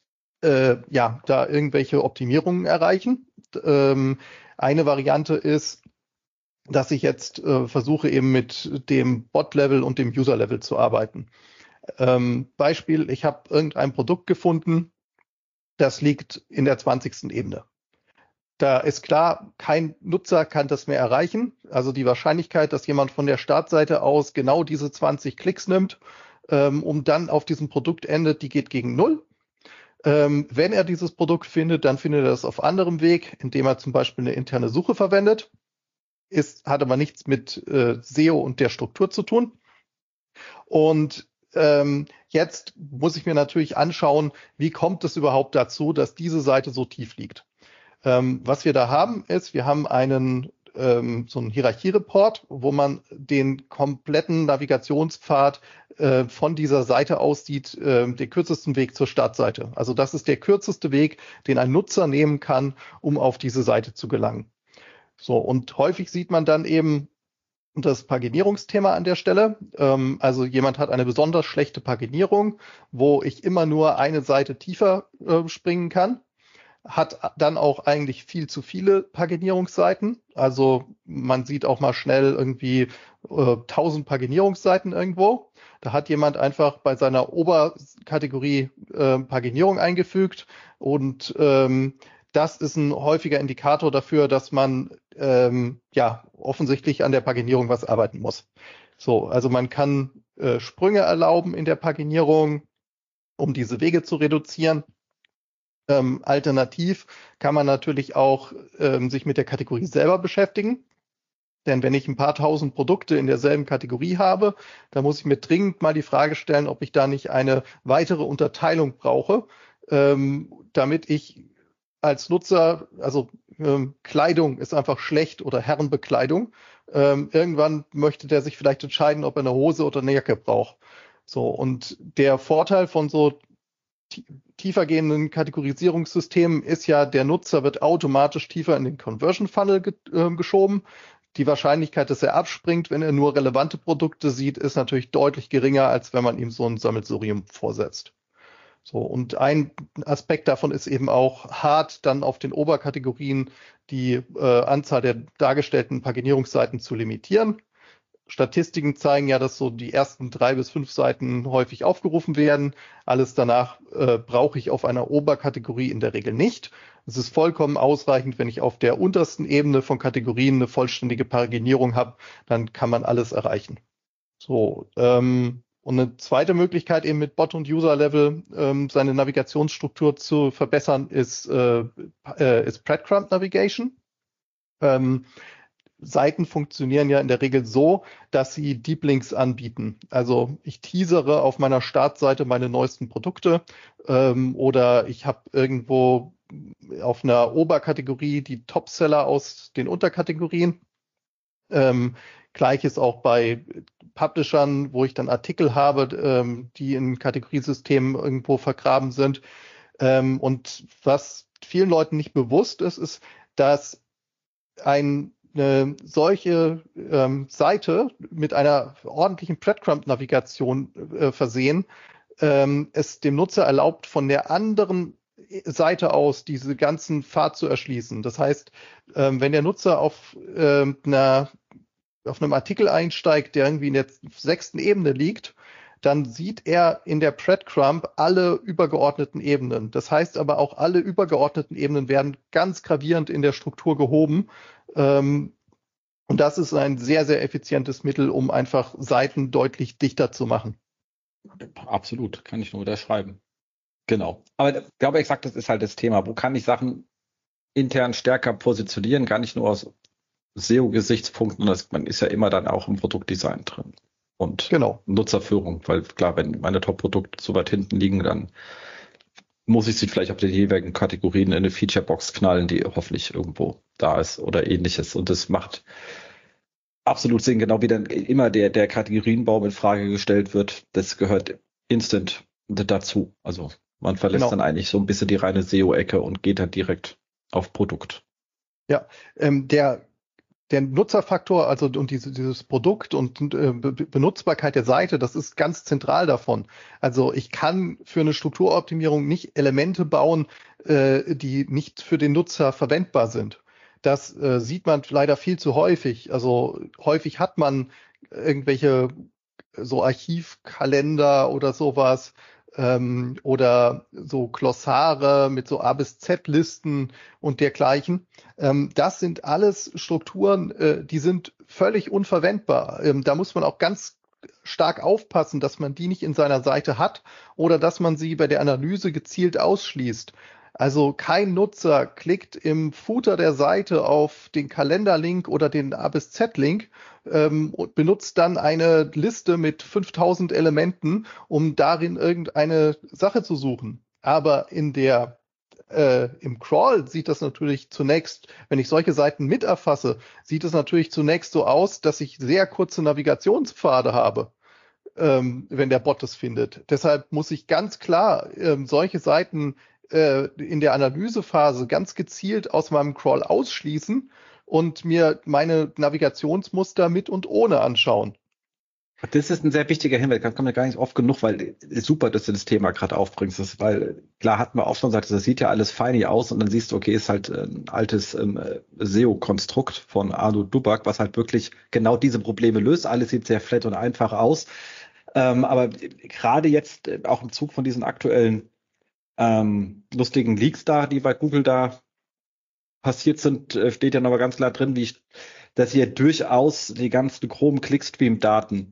da irgendwelche Optimierungen erreichen. Eine Variante ist, dass ich jetzt versuche, eben mit dem Bot-Level und dem User-Level zu arbeiten. Beispiel, ich habe irgendein Produkt gefunden, das liegt in der 20. Ebene. Da ist klar, kein Nutzer kann das mehr erreichen. Also die Wahrscheinlichkeit, dass jemand von der Startseite aus genau diese 20 Klicks nimmt, um dann auf diesem Produkt endet, die geht gegen 0. Wenn er dieses Produkt findet, dann findet er es auf anderem Weg, indem er zum Beispiel eine interne Suche verwendet. Hat aber nichts mit SEO und der Struktur zu tun. Und jetzt muss ich mir natürlich anschauen, wie kommt es überhaupt dazu, dass diese Seite so tief liegt. Was wir da haben, ist, wir haben so einen Hierarchiereport, wo man den kompletten Navigationspfad von dieser Seite aus sieht, den kürzesten Weg zur Startseite. Also das ist der kürzeste Weg, den ein Nutzer nehmen kann, um auf diese Seite zu gelangen. So, und häufig sieht man dann eben das Paginierungsthema an der Stelle. Also jemand hat eine besonders schlechte Paginierung, wo ich immer nur eine Seite tiefer springen kann, hat dann auch eigentlich viel zu viele Paginierungsseiten. Also man sieht auch mal schnell irgendwie 1000 Paginierungsseiten irgendwo. Da hat jemand einfach bei seiner Oberkategorie Paginierung eingefügt und das ist ein häufiger Indikator dafür, dass man offensichtlich an der Paginierung was arbeiten muss. So, also man kann Sprünge erlauben in der Paginierung, um diese Wege zu reduzieren. Alternativ kann man natürlich auch sich mit der Kategorie selber beschäftigen. Denn wenn ich ein paar tausend Produkte in derselben Kategorie habe, dann muss ich mir dringend mal die Frage stellen, ob ich da nicht eine weitere Unterteilung brauche, damit ich als Nutzer, also Kleidung ist einfach schlecht oder Herrenbekleidung. Irgendwann möchte der sich vielleicht entscheiden, ob er eine Hose oder eine Jacke braucht. So, und der Vorteil von so tiefergehenden Kategorisierungssystemen ist ja, der Nutzer wird automatisch tiefer in den Conversion Funnel geschoben. Die Wahrscheinlichkeit, dass er abspringt, wenn er nur relevante Produkte sieht, ist natürlich deutlich geringer, als wenn man ihm so ein Sammelsurium vorsetzt. So, und ein Aspekt davon ist eben auch hart dann auf den Oberkategorien die Anzahl der dargestellten Paginierungsseiten zu limitieren. Statistiken zeigen ja, dass so die ersten 3 bis 5 Seiten häufig aufgerufen werden. Alles danach brauche ich auf einer Oberkategorie in der Regel nicht. Es ist vollkommen ausreichend, wenn ich auf der untersten Ebene von Kategorien eine vollständige Paginierung habe, dann kann man alles erreichen. So, und eine zweite Möglichkeit eben mit Bot- und User-Level seine Navigationsstruktur zu verbessern ist Breadcrumb Navigation. Seiten funktionieren ja in der Regel so, dass sie Deep Links anbieten. Also ich teasere auf meiner Startseite meine neuesten Produkte oder ich habe irgendwo auf einer Oberkategorie die Topseller aus den Unterkategorien. Gleiches auch bei Publishern, wo ich dann Artikel habe, die in Kategoriesystemen irgendwo vergraben sind. Und was vielen Leuten nicht bewusst ist, ist, dass eine solche Seite mit einer ordentlichen Breadcrumb-Navigation versehen, es dem Nutzer erlaubt, von der anderen Seite aus diese ganzen Pfad zu erschließen. Das heißt, wenn der Nutzer auf einem Artikel einsteigt, der irgendwie in der 6. Ebene liegt, dann sieht er in der Breadcrumb alle übergeordneten Ebenen. Das heißt aber auch, alle übergeordneten Ebenen werden ganz gravierend in der Struktur gehoben. Und das ist ein sehr, sehr effizientes Mittel, um einfach Seiten deutlich dichter zu machen. Absolut, kann ich nur unterschreiben. Genau. Aber ich glaube, exakt, das ist halt das Thema. Wo kann ich Sachen intern stärker positionieren? Gar nicht nur aus SEO-Gesichtspunkten. Man ist ja immer dann auch im Produktdesign drin. Und Genau. Nutzerführung, weil klar, wenn meine Top-Produkte so weit hinten liegen, dann muss ich sie vielleicht auf den jeweiligen Kategorien in eine Featurebox knallen, die hoffentlich irgendwo da ist oder ähnliches. Und das macht absolut Sinn, genau wie dann immer der Kategorienbaum in Frage gestellt wird. Das gehört instant dazu. Also man verlässt dann eigentlich so ein bisschen die reine SEO-Ecke und geht dann direkt auf Produkt. Ja, der Nutzerfaktor, also und dieses Produkt und Benutzbarkeit der Seite, das ist ganz zentral davon. Also ich kann für eine Strukturoptimierung nicht Elemente bauen, die nicht für den Nutzer verwendbar sind. Das sieht man leider viel zu häufig. Also häufig hat man irgendwelche so Archivkalender oder sowas oder so Glossare mit so A bis Z-Listen und dergleichen. Das sind alles Strukturen, die sind völlig unverwendbar. Da muss man auch ganz stark aufpassen, dass man die nicht in seiner Seite hat oder dass man sie bei der Analyse gezielt ausschließt. Also kein Nutzer klickt im Footer der Seite auf den Kalenderlink oder den A bis Z-Link und benutzt dann eine Liste mit 5000 Elementen, um darin irgendeine Sache zu suchen. Aber im Crawl sieht das natürlich zunächst, wenn ich solche Seiten mit erfasse, sieht es natürlich zunächst so aus, dass ich sehr kurze Navigationspfade habe, wenn der Bot es findet. Deshalb muss ich ganz klar solche Seiten in der Analysephase ganz gezielt aus meinem Crawl ausschließen und mir meine Navigationsmuster mit und ohne anschauen. Das ist ein sehr wichtiger Hinweis, das kommt ja gar nicht oft genug, weil super, dass du das Thema gerade aufbringst, weil klar hatten wir auch schon gesagt, das sieht ja alles feini aus und dann siehst du, okay, ist halt ein altes SEO-Konstrukt von Arno Dubak, was halt wirklich genau diese Probleme löst. Alles sieht sehr flat und einfach aus. Aber gerade jetzt auch im Zug von diesen aktuellen lustigen Leaks da, die bei Google da passiert sind, steht ja nochmal ganz klar drin, dass hier durchaus die ganzen Chrome Clickstream-Daten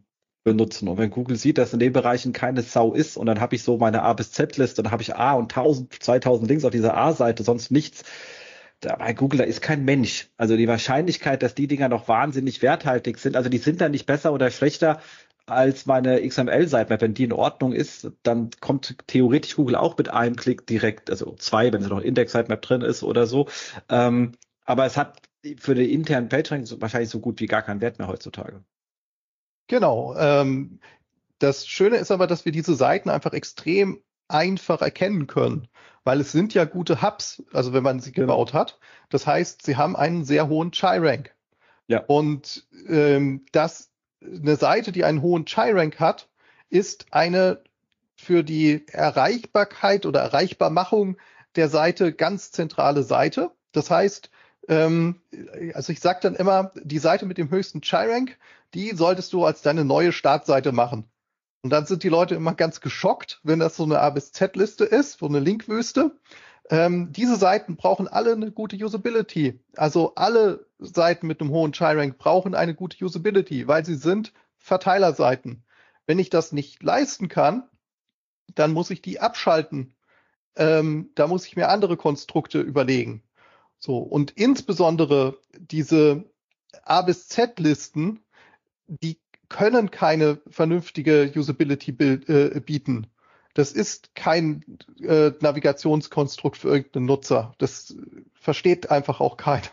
benutzen. Und wenn Google sieht, dass in den Bereichen keine Sau ist und dann habe ich so meine A bis Z-Liste, dann habe ich A und 1000, 2000 Links auf dieser A-Seite, sonst nichts. Bei Google, da ist kein Mensch. Also die Wahrscheinlichkeit, dass die Dinger noch wahnsinnig werthaltig sind, also die sind dann nicht besser oder schlechter als meine XML-Sitemap. Wenn die in Ordnung ist, dann kommt theoretisch Google auch mit einem Klick direkt, also 2, wenn es noch Index-Sitemap drin ist oder so. Aber es hat für den internen PageRank wahrscheinlich so gut wie gar keinen Wert mehr heutzutage. Genau. Das Schöne ist aber, dass wir diese Seiten einfach extrem einfach erkennen können, weil es sind ja gute Hubs, also wenn man sie gebaut hat. Das heißt, sie haben einen sehr hohen Chai-Rank. Ja. Und eine Seite, die einen hohen Chai-Rank hat, ist eine für die Erreichbarkeit oder Erreichbarmachung der Seite ganz zentrale Seite. Das heißt, also ich sage dann immer, die Seite mit dem höchsten Chai-Rank, die solltest du als deine neue Startseite machen. Und dann sind die Leute immer ganz geschockt, wenn das so eine A bis Z-Liste ist, so eine Linkwüste. Diese Seiten brauchen alle eine gute Usability. Also alle Seiten mit einem hohen Chai-Rank brauchen eine gute Usability, weil sie sind Verteilerseiten. Wenn ich das nicht leisten kann, dann muss ich die abschalten. Da muss ich mir andere Konstrukte überlegen. So, und insbesondere diese A bis Z-Listen, die können keine vernünftige Usability bieten. Das ist kein Navigationskonstrukt für irgendeinen Nutzer. Das versteht einfach auch keiner.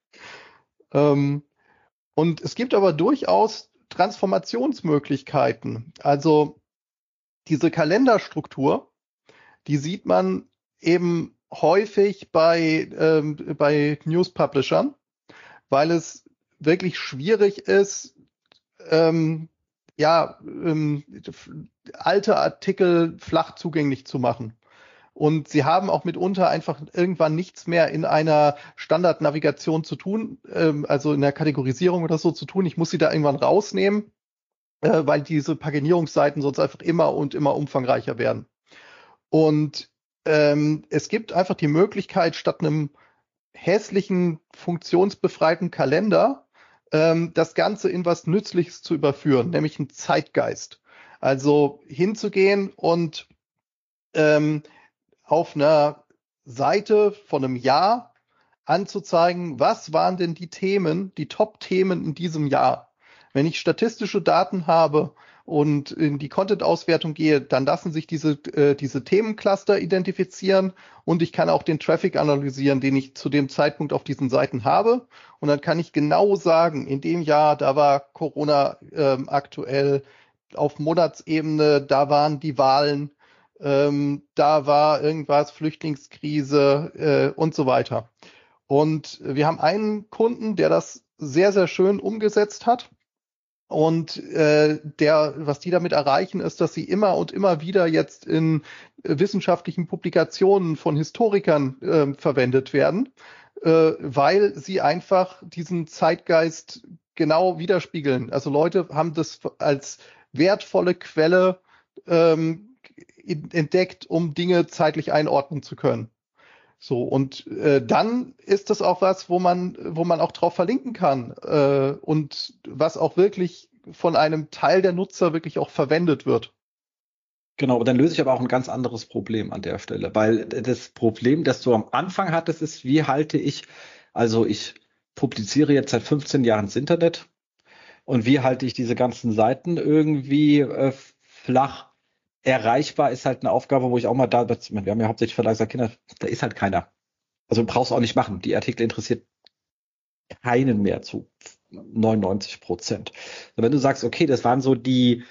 Und es gibt aber durchaus Transformationsmöglichkeiten. Also diese Kalenderstruktur, die sieht man eben häufig bei News-Publishern, weil es wirklich schwierig ist, alte Artikel flach zugänglich zu machen. Und sie haben auch mitunter einfach irgendwann nichts mehr in einer Standardnavigation zu tun, also in der Kategorisierung oder so zu tun. Ich muss sie da irgendwann rausnehmen, weil diese Paginierungsseiten sonst einfach immer und immer umfangreicher werden. Und es gibt einfach die Möglichkeit, statt einem hässlichen, funktionsbefreiten Kalender das Ganze in was Nützliches zu überführen, nämlich einen Zeitgeist. Also hinzugehen und auf einer Seite von einem Jahr anzuzeigen, was waren denn die Themen, die Top-Themen in diesem Jahr. Wenn ich statistische Daten habe und in die Content-Auswertung gehe, dann lassen sich diese Themencluster identifizieren und ich kann auch den Traffic analysieren, den ich zu dem Zeitpunkt auf diesen Seiten habe. Und dann kann ich genau sagen, in dem Jahr, da war Corona aktuell auf Monatsebene, da waren die Wahlen, da war irgendwas, Flüchtlingskrise und so weiter. Und wir haben einen Kunden, der das sehr, sehr schön umgesetzt hat. Und was die damit erreichen, ist, dass sie immer und immer wieder jetzt in wissenschaftlichen Publikationen von Historikern verwendet werden, weil sie einfach diesen Zeitgeist genau widerspiegeln. Also Leute haben das als wertvolle Quelle entdeckt, um Dinge zeitlich einordnen zu können. So, und dann ist das auch was, wo man auch drauf verlinken kann und was auch wirklich von einem Teil der Nutzer wirklich auch verwendet wird. Genau, aber dann löse ich aber auch ein ganz anderes Problem an der Stelle, weil das Problem, das du am Anfang hattest, ist, wie halte ich publiziere jetzt seit 15 Jahren ins Internet und wie halte ich diese ganzen Seiten irgendwie flach erreichbar, ist halt eine Aufgabe, wo ich auch mal wir haben ja hauptsächlich Verlagskinder, da ist halt keiner. Also brauchst du auch nicht machen. Die Artikel interessiert keinen mehr zu 99%. Wenn du sagst, okay, das waren so die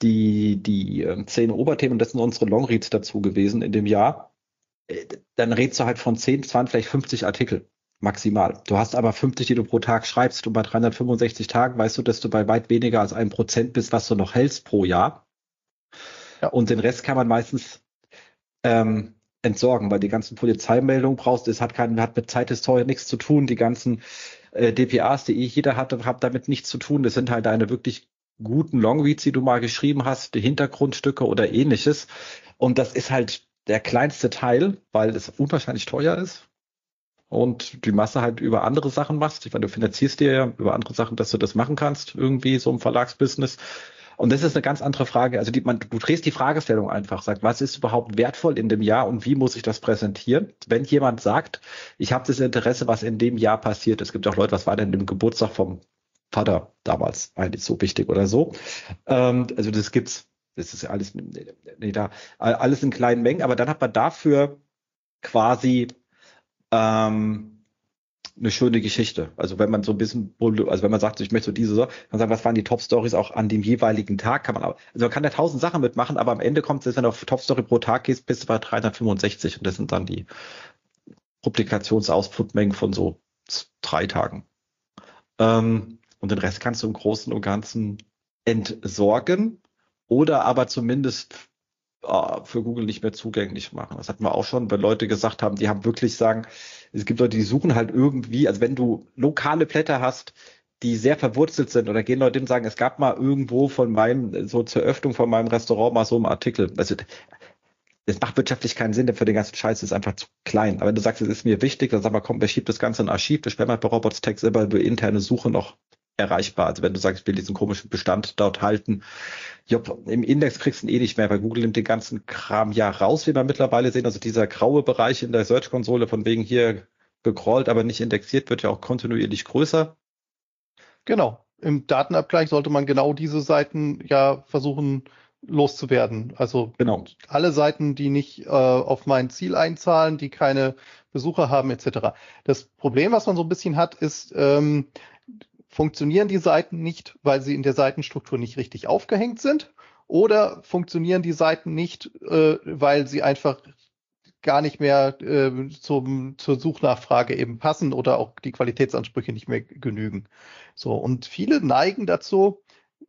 10 Oberthemen und das sind unsere Longreads dazu gewesen in dem Jahr, dann redest du halt von 10, 20, vielleicht 50 Artikel maximal. Du hast aber 50, die du pro Tag schreibst und bei 365 Tagen weißt du, dass du bei weit weniger als 1% bist, was du noch hältst pro Jahr. Ja. Und den Rest kann man meistens entsorgen, weil die ganzen Polizeimeldungen brauchst, hat mit Zeithistorie nichts zu tun, die ganzen DPAs, die jeder hatte, haben damit nichts zu tun. Das sind halt deine wirklich guten Longreads, die du mal geschrieben hast, die Hintergrundstücke oder ähnliches. Und das ist halt der kleinste Teil, weil es unwahrscheinlich teuer ist und die Masse halt über andere Sachen machst. Ich meine, du finanzierst dir ja über andere Sachen, dass du das machen kannst, irgendwie so im Verlagsbusiness. Und das ist eine ganz andere Frage. Also du drehst die Fragestellung einfach, sag, was ist überhaupt wertvoll in dem Jahr und wie muss ich das präsentieren? Wenn jemand sagt, ich habe das Interesse, was in dem Jahr passiert. Es gibt auch Leute, was war denn im Geburtstag vom Vater damals eigentlich so wichtig oder so. Also das gibt's. Das ist ja alles, alles in kleinen Mengen, aber dann hat man dafür quasi eine schöne Geschichte. Also wenn man so ein bisschen, also wenn man sagt, ich möchte so diese, dann sagen, was waren die Top-Stories auch an dem jeweiligen Tag, kann man auch, also man kann da 1000 Sachen mitmachen, aber am Ende kommt es, wenn du auf Top-Story pro Tag gehst, bist du bei 365 und das sind dann die Publikations-Output-Mengen von so 3 Tagen. Und den Rest kannst du im Großen und Ganzen entsorgen oder aber zumindest für Google nicht mehr zugänglich machen. Das hatten wir auch schon, weil Leute gesagt haben, die haben wirklich sagen, es gibt Leute, die suchen halt irgendwie, also wenn du lokale Blätter hast, die sehr verwurzelt sind, oder gehen Leute hin und sagen, es gab mal irgendwo so zur Öffnung von meinem Restaurant mal so einen Artikel. Also das macht wirtschaftlich keinen Sinn, denn für den ganzen Scheiß ist einfach zu klein. Aber wenn du sagst, es ist mir wichtig, dann sag mal, komm, wer schiebt das Ganze in ein Archiv, das sperren wir bei Robots.txt immer über interne Suche noch erreichbar. Also wenn du sagst, ich will diesen komischen Bestand dort halten, im Index kriegst du ihn eh nicht mehr, weil Google nimmt den ganzen Kram ja raus, wie wir mittlerweile sehen. Also dieser graue Bereich in der Search-Konsole von wegen hier gecrawlt, aber nicht indexiert, wird ja auch kontinuierlich größer. Genau. Im Datenabgleich sollte man genau diese Seiten ja versuchen loszuwerden. Also Genau. alle Seiten, die nicht auf mein Ziel einzahlen, die keine Besucher haben, etc. Das Problem, was man so ein bisschen hat, ist, funktionieren die Seiten nicht, weil sie in der Seitenstruktur nicht richtig aufgehängt sind, oder funktionieren die Seiten nicht, weil sie einfach gar nicht mehr zur Suchnachfrage eben passen oder auch die Qualitätsansprüche nicht mehr genügen. So, und viele neigen dazu,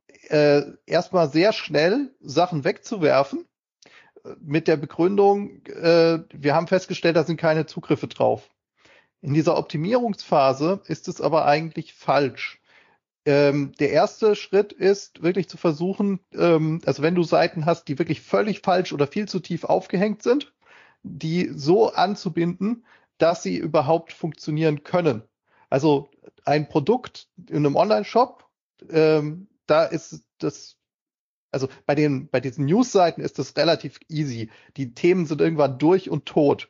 erstmal sehr schnell Sachen wegzuwerfen, mit der Begründung, wir haben festgestellt, da sind keine Zugriffe drauf. In dieser Optimierungsphase ist es aber eigentlich falsch. Der erste Schritt ist wirklich zu versuchen, also wenn du Seiten hast, die wirklich völlig falsch oder viel zu tief aufgehängt sind, die so anzubinden, dass sie überhaupt funktionieren können. Also ein Produkt in einem Online-Shop, da ist das, also bei diesen News-Seiten ist das relativ easy. Die Themen sind irgendwann durch und tot.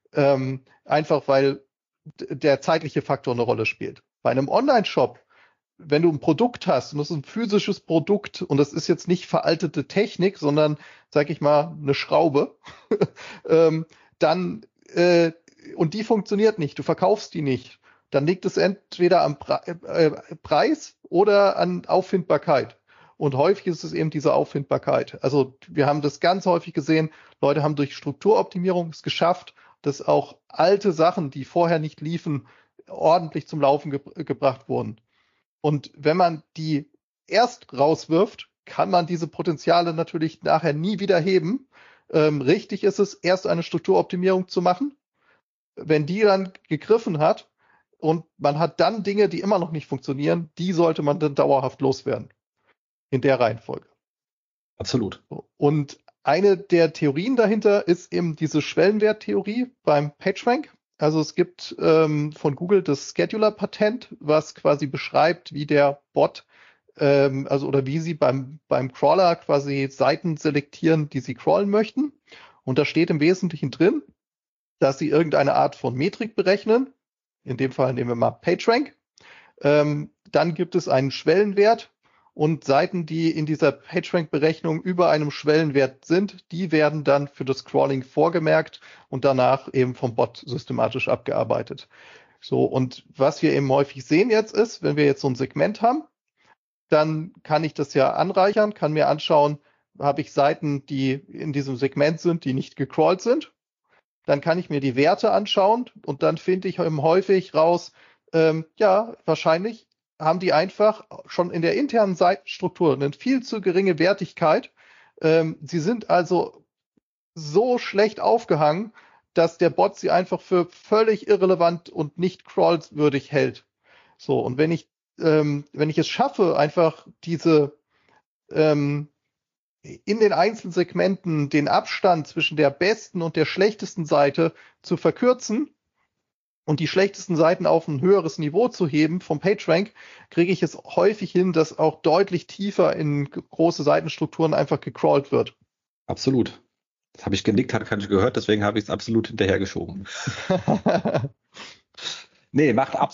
Einfach weil der zeitliche Faktor eine Rolle spielt. Bei einem Online-Shop, wenn du ein Produkt hast und das ist ein physisches Produkt und das ist jetzt nicht veraltete Technik, sondern, sag ich mal, eine Schraube, dann und die funktioniert nicht, du verkaufst die nicht, dann liegt es entweder am Preis oder an Auffindbarkeit. Und häufig ist es eben diese Auffindbarkeit. Also wir haben das ganz häufig gesehen, Leute haben durch Strukturoptimierung es geschafft, dass auch alte Sachen, die vorher nicht liefen, ordentlich zum Laufen gebracht wurden. Und wenn man die erst rauswirft, kann man diese Potenziale natürlich nachher nie wieder heben. Richtig ist es, erst eine Strukturoptimierung zu machen. Wenn die dann gegriffen hat und man hat dann Dinge, die immer noch nicht funktionieren, die sollte man dann dauerhaft loswerden. In der Reihenfolge. Absolut. Und eine der Theorien dahinter ist eben diese Schwellenwerttheorie beim PageRank. Also es gibt von Google das Scheduler-Patent, was quasi beschreibt, wie der Bot, oder wie sie beim Crawler quasi Seiten selektieren, die sie crawlen möchten. Und da steht im Wesentlichen drin, dass sie irgendeine Art von Metrik berechnen. In dem Fall nehmen wir mal PageRank. Dann gibt es einen Schwellenwert. Und Seiten, die in dieser PageRank-Berechnung über einem Schwellenwert sind, die werden dann für das Crawling vorgemerkt und danach eben vom Bot systematisch abgearbeitet. So, und was wir eben häufig sehen jetzt ist, wenn wir jetzt so ein Segment haben, dann kann ich das ja anreichern, kann mir anschauen, habe ich Seiten, die in diesem Segment sind, die nicht gecrawlt sind. Dann kann ich mir die Werte anschauen und dann finde ich eben häufig raus, ja, wahrscheinlich haben die einfach schon in der internen Seitenstruktur eine viel zu geringe Wertigkeit. Sie sind also so schlecht aufgehangen, dass der Bot sie einfach für völlig irrelevant und nicht crawlwürdig hält. So, und wenn ich es schaffe, einfach diese in den einzelnen Segmenten den Abstand zwischen der besten und der schlechtesten Seite zu verkürzen, und die schlechtesten Seiten auf ein höheres Niveau zu heben vom PageRank, kriege ich es häufig hin, dass auch deutlich tiefer in große Seitenstrukturen einfach gecrawlt wird. Absolut. Das habe ich genickt, hat keiner gehört, deswegen habe ich es absolut hinterhergeschoben. Nee,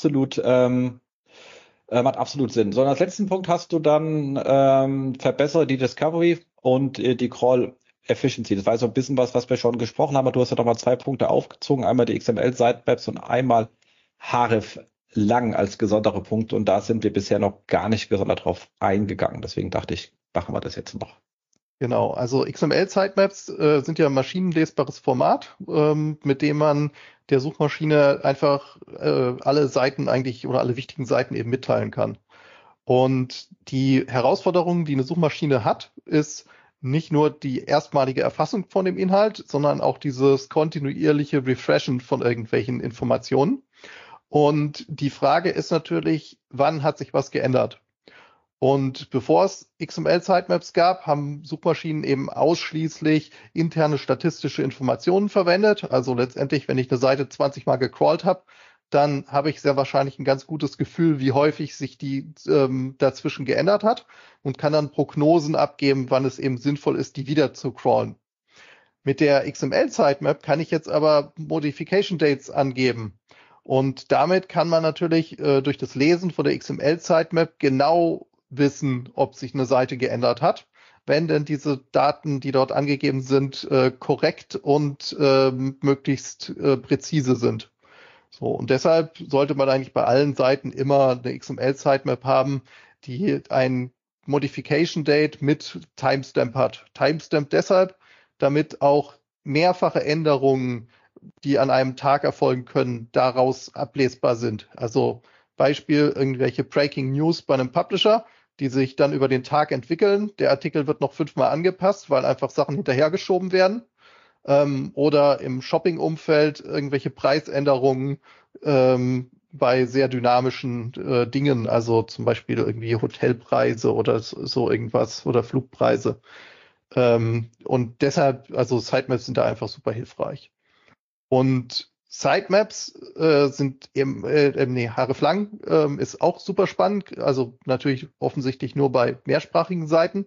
macht absolut Sinn. So, und als letzten Punkt hast du dann verbessere die Discovery und die Crawl Efficiency. Das war so ein bisschen was wir schon gesprochen haben, aber du hast ja noch mal 2 Punkte aufgezogen. Einmal die XML-Sitemaps und einmal href lang als gesonderte Punkte. Und da sind wir bisher noch gar nicht gesondert drauf eingegangen. Deswegen dachte ich, machen wir das jetzt noch. Genau, also XML-Sitemaps sind ja ein maschinenlesbares Format, mit dem man der Suchmaschine einfach alle Seiten eigentlich oder alle wichtigen Seiten eben mitteilen kann. Und die Herausforderung, die eine Suchmaschine hat, ist nicht nur die erstmalige Erfassung von dem Inhalt, sondern auch dieses kontinuierliche Refreshen von irgendwelchen Informationen. Und die Frage ist natürlich, wann hat sich was geändert? Und bevor es XML-Sitemaps gab, haben Suchmaschinen eben ausschließlich interne statistische Informationen verwendet. Also letztendlich, wenn ich eine Seite 20 Mal gecrawlt habe, dann habe ich sehr wahrscheinlich ein ganz gutes Gefühl, wie häufig sich die dazwischen geändert hat und kann dann Prognosen abgeben, wann es eben sinnvoll ist, die wieder zu crawlen. Mit der XML-Sitemap kann ich jetzt aber Modification Dates angeben. Und damit kann man natürlich durch das Lesen von der XML-Sitemap genau wissen, ob sich eine Seite geändert hat, wenn denn diese Daten, die dort angegeben sind, korrekt und möglichst präzise sind. So, und deshalb sollte man eigentlich bei allen Seiten immer eine XML-Sitemap haben, die ein Modification Date mit Timestamp hat. Timestamp deshalb, damit auch mehrfache Änderungen, die an einem Tag erfolgen können, daraus ablesbar sind. Also Beispiel irgendwelche Breaking News bei einem Publisher, die sich dann über den Tag entwickeln. Der Artikel wird noch 5-mal angepasst, weil einfach Sachen hinterhergeschoben werden. Oder im Shopping-Umfeld irgendwelche Preisänderungen bei sehr dynamischen Dingen, also zum Beispiel irgendwie Hotelpreise oder so irgendwas oder Flugpreise. Und deshalb, also Sitemaps sind da einfach super hilfreich. Und Sitemaps sind eben, hreflang ist auch super spannend, also natürlich offensichtlich nur bei mehrsprachigen Seiten,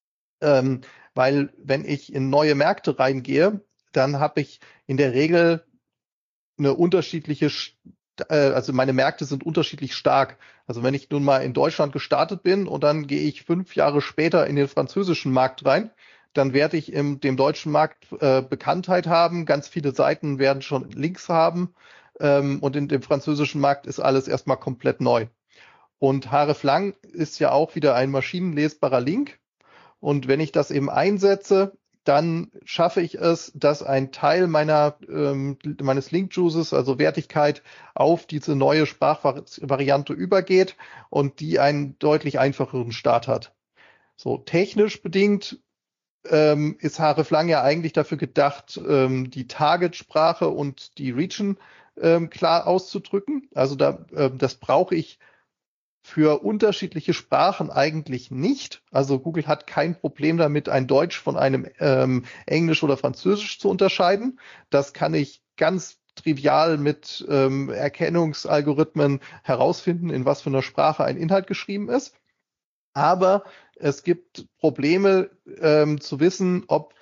weil wenn ich in neue Märkte reingehe, dann habe ich in der Regel eine unterschiedliche, also meine Märkte sind unterschiedlich stark. Also wenn ich nun mal in Deutschland gestartet bin und dann gehe ich 5 Jahre später in den französischen Markt rein, dann werde ich in dem deutschen Markt Bekanntheit haben. Ganz viele Seiten werden schon Links haben. Und in dem französischen Markt ist alles erstmal komplett neu. Und hreflang ist ja auch wieder ein maschinenlesbarer Link. Und wenn ich das eben einsetze, dann schaffe ich es, dass ein Teil meines Link-Juices, also Wertigkeit, auf diese neue Sprachvariante übergeht und die einen deutlich einfacheren Start hat. So technisch bedingt ist hreflang ja eigentlich dafür gedacht, die Target-Sprache und die Region klar auszudrücken. Also das brauche ich für unterschiedliche Sprachen eigentlich nicht. Also Google hat kein Problem damit, ein Deutsch von einem Englisch oder Französisch zu unterscheiden. Das kann ich ganz trivial mit Erkennungsalgorithmen herausfinden, in was für einer Sprache ein Inhalt geschrieben ist. Aber es gibt Probleme zu wissen, ob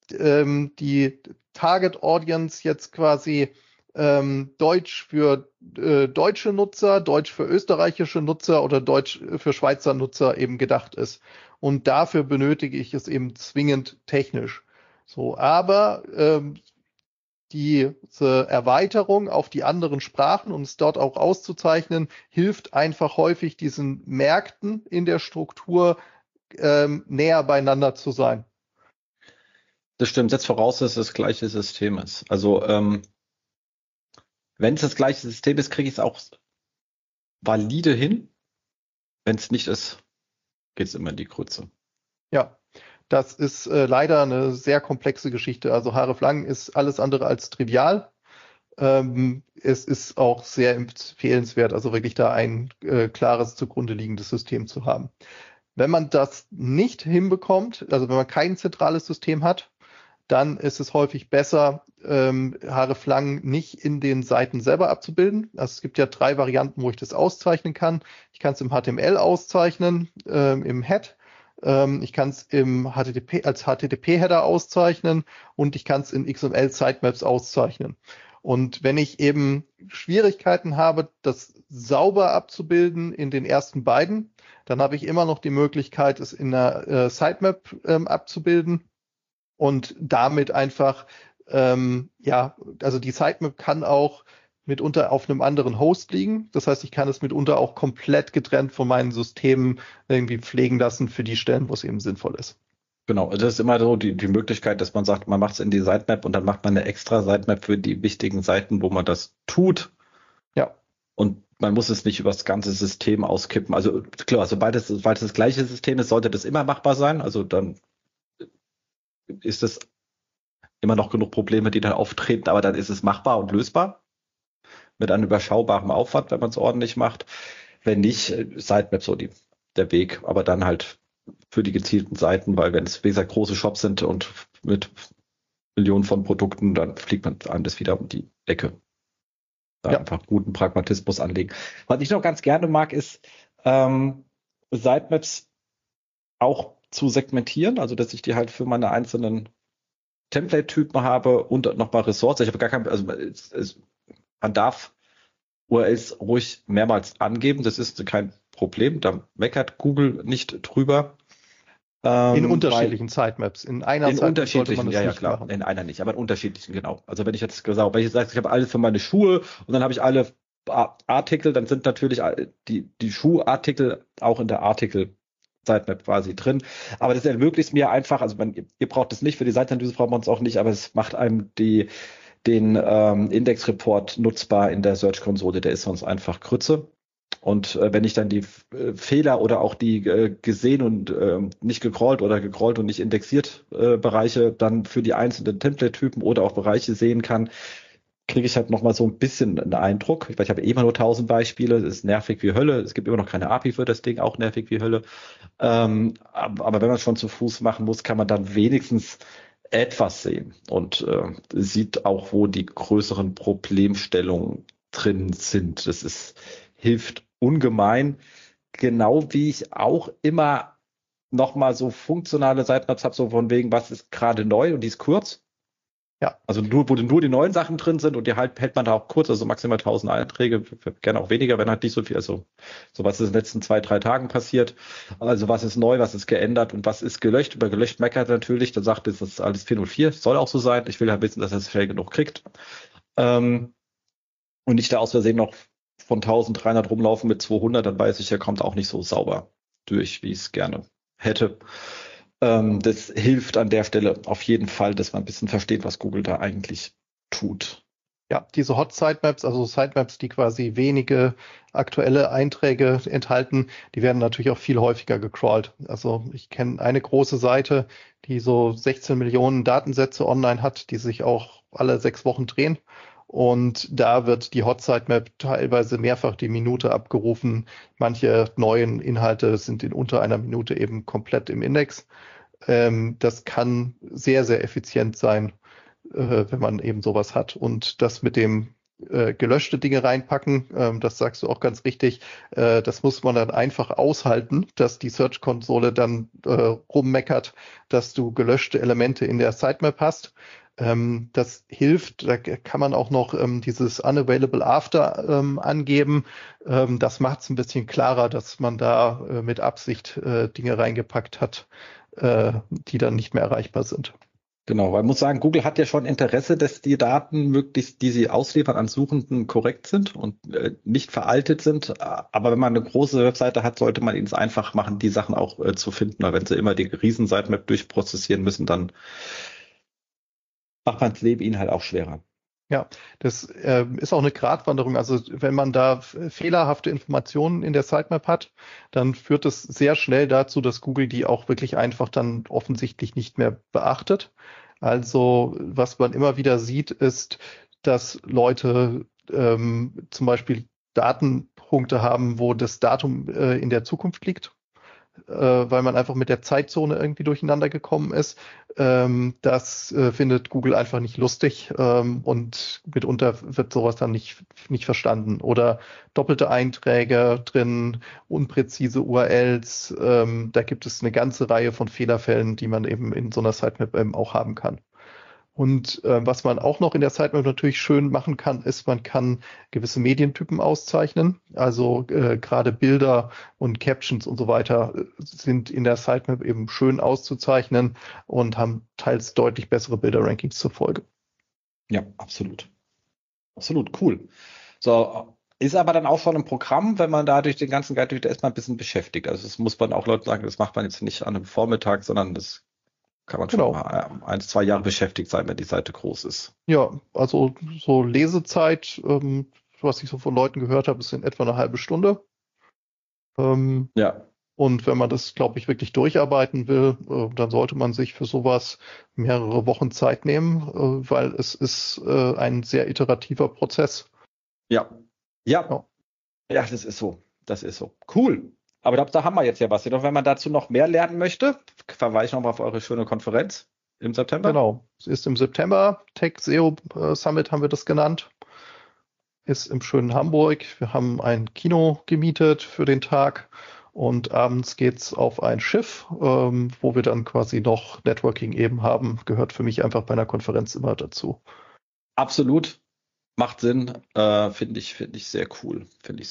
die Target Audience jetzt quasi Deutsch für deutsche Nutzer, Deutsch für österreichische Nutzer oder Deutsch für Schweizer Nutzer eben gedacht ist. Und dafür benötige ich es eben zwingend technisch. So, aber diese Erweiterung auf die anderen Sprachen, um es dort auch auszuzeichnen, hilft einfach häufig diesen Märkten in der Struktur näher beieinander zu sein. Das stimmt, setzt voraus, dass es das gleiche System ist. Also wenn es das gleiche System ist, kriege ich es auch valide hin. Wenn es nicht ist, geht es immer in die Krütze. Ja, das ist leider eine sehr komplexe Geschichte. Also hreflang ist alles andere als trivial. Es ist auch sehr empfehlenswert, also wirklich da ein klares zugrunde liegendes System zu haben. Wenn man das nicht hinbekommt, also wenn man kein zentrales System hat, dann ist es häufig besser, hreflang nicht in den Seiten selber abzubilden. Also es gibt ja 3 Varianten, wo ich das auszeichnen kann. Ich kann es im HTML auszeichnen, im Head. Ich kann es im HTTP als HTTP-Header auszeichnen und ich kann es in XML-Sitemaps auszeichnen. Und wenn ich eben Schwierigkeiten habe, das sauber abzubilden in den ersten beiden, dann habe ich immer noch die Möglichkeit, es in einer Sitemap abzubilden und damit einfach, also die Sitemap kann auch mitunter auf einem anderen Host liegen. Das heißt, ich kann es mitunter auch komplett getrennt von meinen Systemen irgendwie pflegen lassen für die Stellen, wo es eben sinnvoll ist. Genau, also das ist immer so die Möglichkeit, dass man sagt, man macht es in die Sitemap und dann macht man eine extra Sitemap für die wichtigen Seiten, wo man das tut. Ja. Und man muss es nicht über das ganze System auskippen. Also klar, sobald es das gleiche System ist, sollte das immer machbar sein. Also dann ist es immer noch genug Probleme, die dann auftreten, aber dann ist es machbar und lösbar mit einem überschaubaren Aufwand, wenn man es ordentlich macht. Wenn nicht, Sitemap so der Weg, aber dann halt für die gezielten Seiten, weil wenn es, wie gesagt, große Shops sind und mit Millionen von Produkten, dann fliegt man einem das wieder um die Ecke. Da einfach guten Pragmatismus anlegen. Was ich noch ganz gerne mag, ist Sitemaps auch zu segmentieren, also dass ich die halt für meine einzelnen Template-Typen habe und nochmal Ressourcen. Ich habe gar kein, also man darf URLs ruhig mehrmals angeben, das ist kein Problem, da meckert Google nicht drüber. In unterschiedlichen Sitemaps. In einer in Sitemap unterschiedlichen, sollte man das ja, nicht klar, machen. in einer nicht, aber in unterschiedlichen, genau. Also wenn ich jetzt gesagt, wenn ich sage, ich habe alles für meine Schuhe und dann habe ich alle Artikel, dann sind natürlich die Schuhartikel auch in der Artikel-Sitemap quasi drin. Aber das ermöglicht mir einfach, also ihr braucht es nicht, für die Seitenanalyse braucht man es auch nicht, aber es macht einem den Index-Report nutzbar in der Search-Konsole, der ist sonst einfach Grütze. Und wenn ich dann die Fehler oder auch die gesehen und nicht gecrawlt oder gecrawlt und nicht indexiert Bereiche dann für die einzelnen Template-Typen oder auch Bereiche sehen kann, kriege ich halt nochmal so ein bisschen einen Eindruck. Ich habe immer nur 1000 Beispiele, es ist nervig wie Hölle. Es gibt immer noch keine API für das Ding, auch nervig wie Hölle. Aber wenn man es schon zu Fuß machen muss, kann man dann wenigstens etwas sehen und sieht auch, wo die größeren Problemstellungen drin sind. Hilft ungemein, genau wie ich auch immer nochmal so funktionale Sitemaps habe, so von wegen, was ist gerade neu und die ist kurz. Ja. Also wo nur die neuen Sachen drin sind und die hält man da auch kurz, also maximal 1000 Einträge, gerne auch weniger, wenn halt nicht so viel, also so was ist in den letzten 2-3 Tagen passiert, also was ist neu, was ist geändert und was ist gelöscht, über gelöscht meckert natürlich, dann sagt es, das ist alles 404, soll auch so sein, ich will halt wissen, dass er es schnell genug kriegt und nicht da aus Versehen noch von 1300 rumlaufen mit 200, dann weiß ich, er kommt auch nicht so sauber durch, wie ich es gerne hätte. Das hilft an der Stelle auf jeden Fall, dass man ein bisschen versteht, was Google da eigentlich tut. Ja, diese Hot Sitemaps, also Sitemaps, die quasi wenige aktuelle Einträge enthalten, die werden natürlich auch viel häufiger gecrawlt. Also ich kenne eine große Seite, die so 16 Millionen Datensätze online hat, die sich auch alle 6 Wochen drehen. Und da wird die Hot Sitemap teilweise mehrfach die Minute abgerufen. Manche neuen Inhalte sind in unter einer Minute eben komplett im Index. Das kann sehr, sehr effizient sein, wenn man eben sowas hat. Und das mit dem gelöschte Dinge reinpacken, das sagst du auch ganz richtig, das muss man dann einfach aushalten, dass die Search-Konsole dann rummeckert, dass du gelöschte Elemente in der Sitemap hast. Das hilft, da kann man auch noch dieses Unavailable After angeben. Das macht es ein bisschen klarer, dass man da mit Absicht Dinge reingepackt hat, die dann nicht mehr erreichbar sind. Genau, weil ich muss sagen, Google hat ja schon Interesse, dass die Daten möglichst, die sie ausliefern an Suchenden, korrekt sind und nicht veraltet sind. Aber wenn man eine große Webseite hat, sollte man ihnen es einfach machen, die Sachen auch zu finden. Weil wenn sie immer die Riesen-Sitemap durchprozessieren müssen, dann macht man das Leben ihnen halt auch schwerer. Ja, das ist auch eine Gratwanderung. Also wenn man da fehlerhafte Informationen in der Sitemap hat, dann führt es sehr schnell dazu, dass Google die auch wirklich einfach dann offensichtlich nicht mehr beachtet. Also was man immer wieder sieht, ist, dass Leute zum Beispiel Datenpunkte haben, wo das Datum in der Zukunft liegt. weil man einfach mit der Zeitzone irgendwie durcheinander gekommen ist. Das findet Google einfach nicht lustig und mitunter wird sowas dann nicht verstanden. Oder doppelte Einträge drin, unpräzise URLs. Da gibt es eine ganze Reihe von Fehlerfällen, die man eben in so einer Sitemap auch haben kann. Und was man auch noch in der Sitemap natürlich schön machen kann, ist, man kann gewisse Medientypen auszeichnen. Also gerade Bilder und Captions und so weiter sind in der Sitemap eben schön auszuzeichnen und haben teils deutlich bessere Bilderrankings zur Folge. Ja, absolut. Absolut, cool. So, ist aber dann auch schon ein Programm, wenn man da durch den ganzen Guide erstmal ein bisschen beschäftigt. Also das muss man auch Leuten sagen, das macht man jetzt nicht an einem Vormittag, sondern das kann man schon mal 1-2 Jahre beschäftigt sein, wenn die Seite groß ist. Ja, also so Lesezeit, was ich so von Leuten gehört habe, ist in etwa eine halbe Stunde. Ja. Und wenn man das, glaube ich, wirklich durcharbeiten will, dann sollte man sich für sowas mehrere Wochen Zeit nehmen, weil es ist ein sehr iterativer Prozess. Ja, das ist so. Das ist so. Cool. Aber ich glaube, da haben wir jetzt ja was. Jedoch, wenn man dazu noch mehr lernen möchte, verweise ich nochmal auf eure schöne Konferenz im September. Genau. Es ist im September. Tech SEO Summit haben wir das genannt. Ist im schönen Hamburg. Wir haben ein Kino gemietet für den Tag. Und abends geht's auf ein Schiff, wo wir dann quasi noch Networking eben haben. Gehört für mich einfach bei einer Konferenz immer dazu. Absolut. Macht Sinn. Finde ich sehr cool.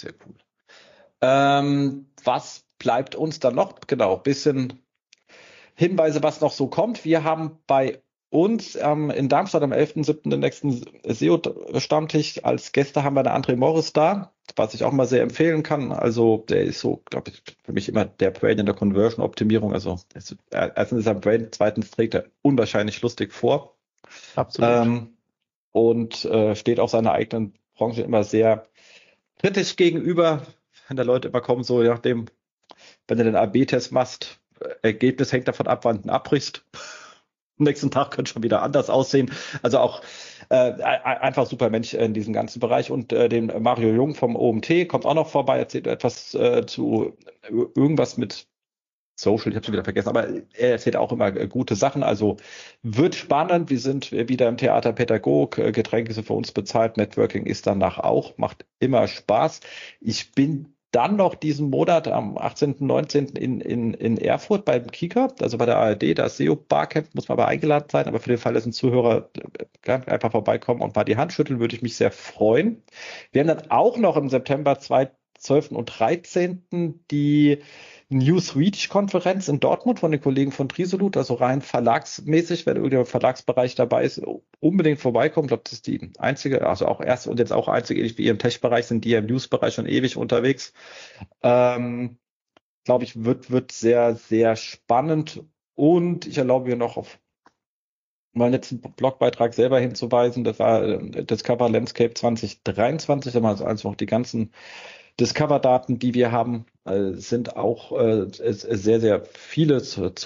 Was bleibt uns dann noch? Genau, bisschen Hinweise, was noch so kommt. Wir haben bei uns in Darmstadt am 11.07. den nächsten SEO-Stammtisch. Als Gäste haben wir eine André Morris da, was ich auch mal sehr empfehlen kann. Also der ist so, glaube ich, für mich immer der Brain in der Conversion-Optimierung. Also erstens ist er Brain, zweitens trägt er unwahrscheinlich lustig vor. Absolut. Und steht auch seiner eigenen Branche immer sehr kritisch gegenüber. Wenn da Leute immer kommen, so je nachdem, wenn du den AB-Test machst, Ergebnis hängt davon ab, wann du ihn abbrichst. Am nächsten Tag könnte schon wieder anders aussehen. Also auch einfach super Mensch in diesem ganzen Bereich. Und den Mario Jung vom OMT kommt auch noch vorbei, erzählt etwas zu irgendwas mit Social, ich habe schon wieder vergessen, aber er erzählt auch immer gute Sachen, also wird spannend, wir sind wieder im Theater Pädagog, Getränke sind für uns bezahlt, Networking ist danach auch, macht immer Spaß. Ich bin dann noch diesen Monat am 18., 19. in Erfurt beim Kika, also bei der ARD, da ist SEO Barcamp, muss man aber eingeladen sein, aber für den Fall, dass ein Zuhörer einfach vorbeikommen und mal die Hand schütteln, würde ich mich sehr freuen. Wir haben dann auch noch im September 12. und 13. die New Swedish-Konferenz in Dortmund von den Kollegen von Trisolut, also rein verlagsmäßig, wenn irgendjemand im Verlagsbereich dabei ist, unbedingt vorbeikommen. Ich glaube, das ist die einzige, also auch erste und jetzt auch einzige, ähnlich wie ihr im Tech-Bereich, sind die ja im News-Bereich schon ewig unterwegs. Glaube ich, wird sehr, sehr spannend und ich erlaube mir noch auf meinen letzten Blogbeitrag selber hinzuweisen, das war Discover Landscape 2023, da haben wir also noch die ganzen Discover-Daten, die wir haben, sind auch sehr, sehr viele,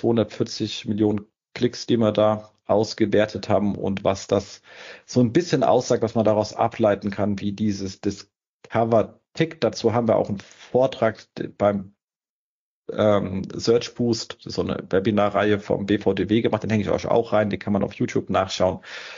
240 Millionen Klicks, die wir da ausgewertet haben und was das so ein bisschen aussagt, was man daraus ableiten kann, wie dieses Discover tickt. Dazu haben wir auch einen Vortrag beim Search Boost, das ist so eine Webinarreihe vom BVDW gemacht, den hänge ich euch auch rein, den kann man auf YouTube nachschauen.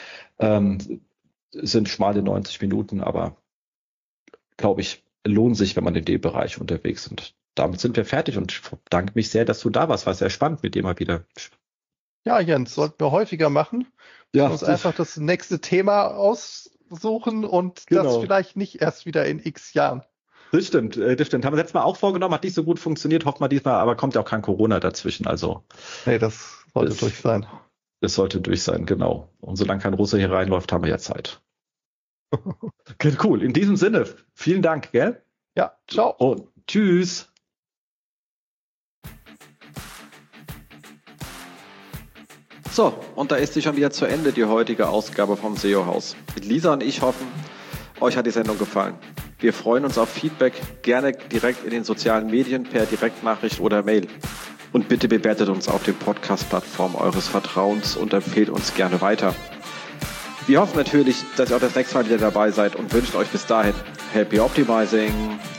Sind schmale 90 Minuten, aber glaube ich, lohnt sich, wenn man in dem Bereich unterwegs sind. Damit sind wir fertig und ich bedanke mich sehr, dass du da warst. War sehr spannend mit dir mal wieder. Ja, Jens, sollten wir häufiger machen. Ja, uns einfach das nächste Thema aussuchen und Genau. das vielleicht nicht erst wieder in x Jahren. Das stimmt. Haben wir letztes Mal auch vorgenommen, hat nicht so gut funktioniert, hofft man diesmal, aber kommt ja auch kein Corona dazwischen. Also Nee, das sollte durch sein. Das sollte durch sein, genau. Und solange kein Russe hier reinläuft, haben wir ja Zeit. Cool. In diesem Sinne, vielen Dank, gell? Ja, ciao. Und tschüss. So, und da ist sie schon wieder zu Ende, die heutige Ausgabe vom SEO-Haus. Lisa und ich hoffen, euch hat die Sendung gefallen. Wir freuen uns auf Feedback, gerne direkt in den sozialen Medien per Direktnachricht oder Mail. Und bitte bewertet uns auf den Podcast-Plattformen eures Vertrauens und empfehlt uns gerne weiter. Wir hoffen natürlich, dass ihr auch das nächste Mal wieder dabei seid und wünschen euch bis dahin Happy Optimizing!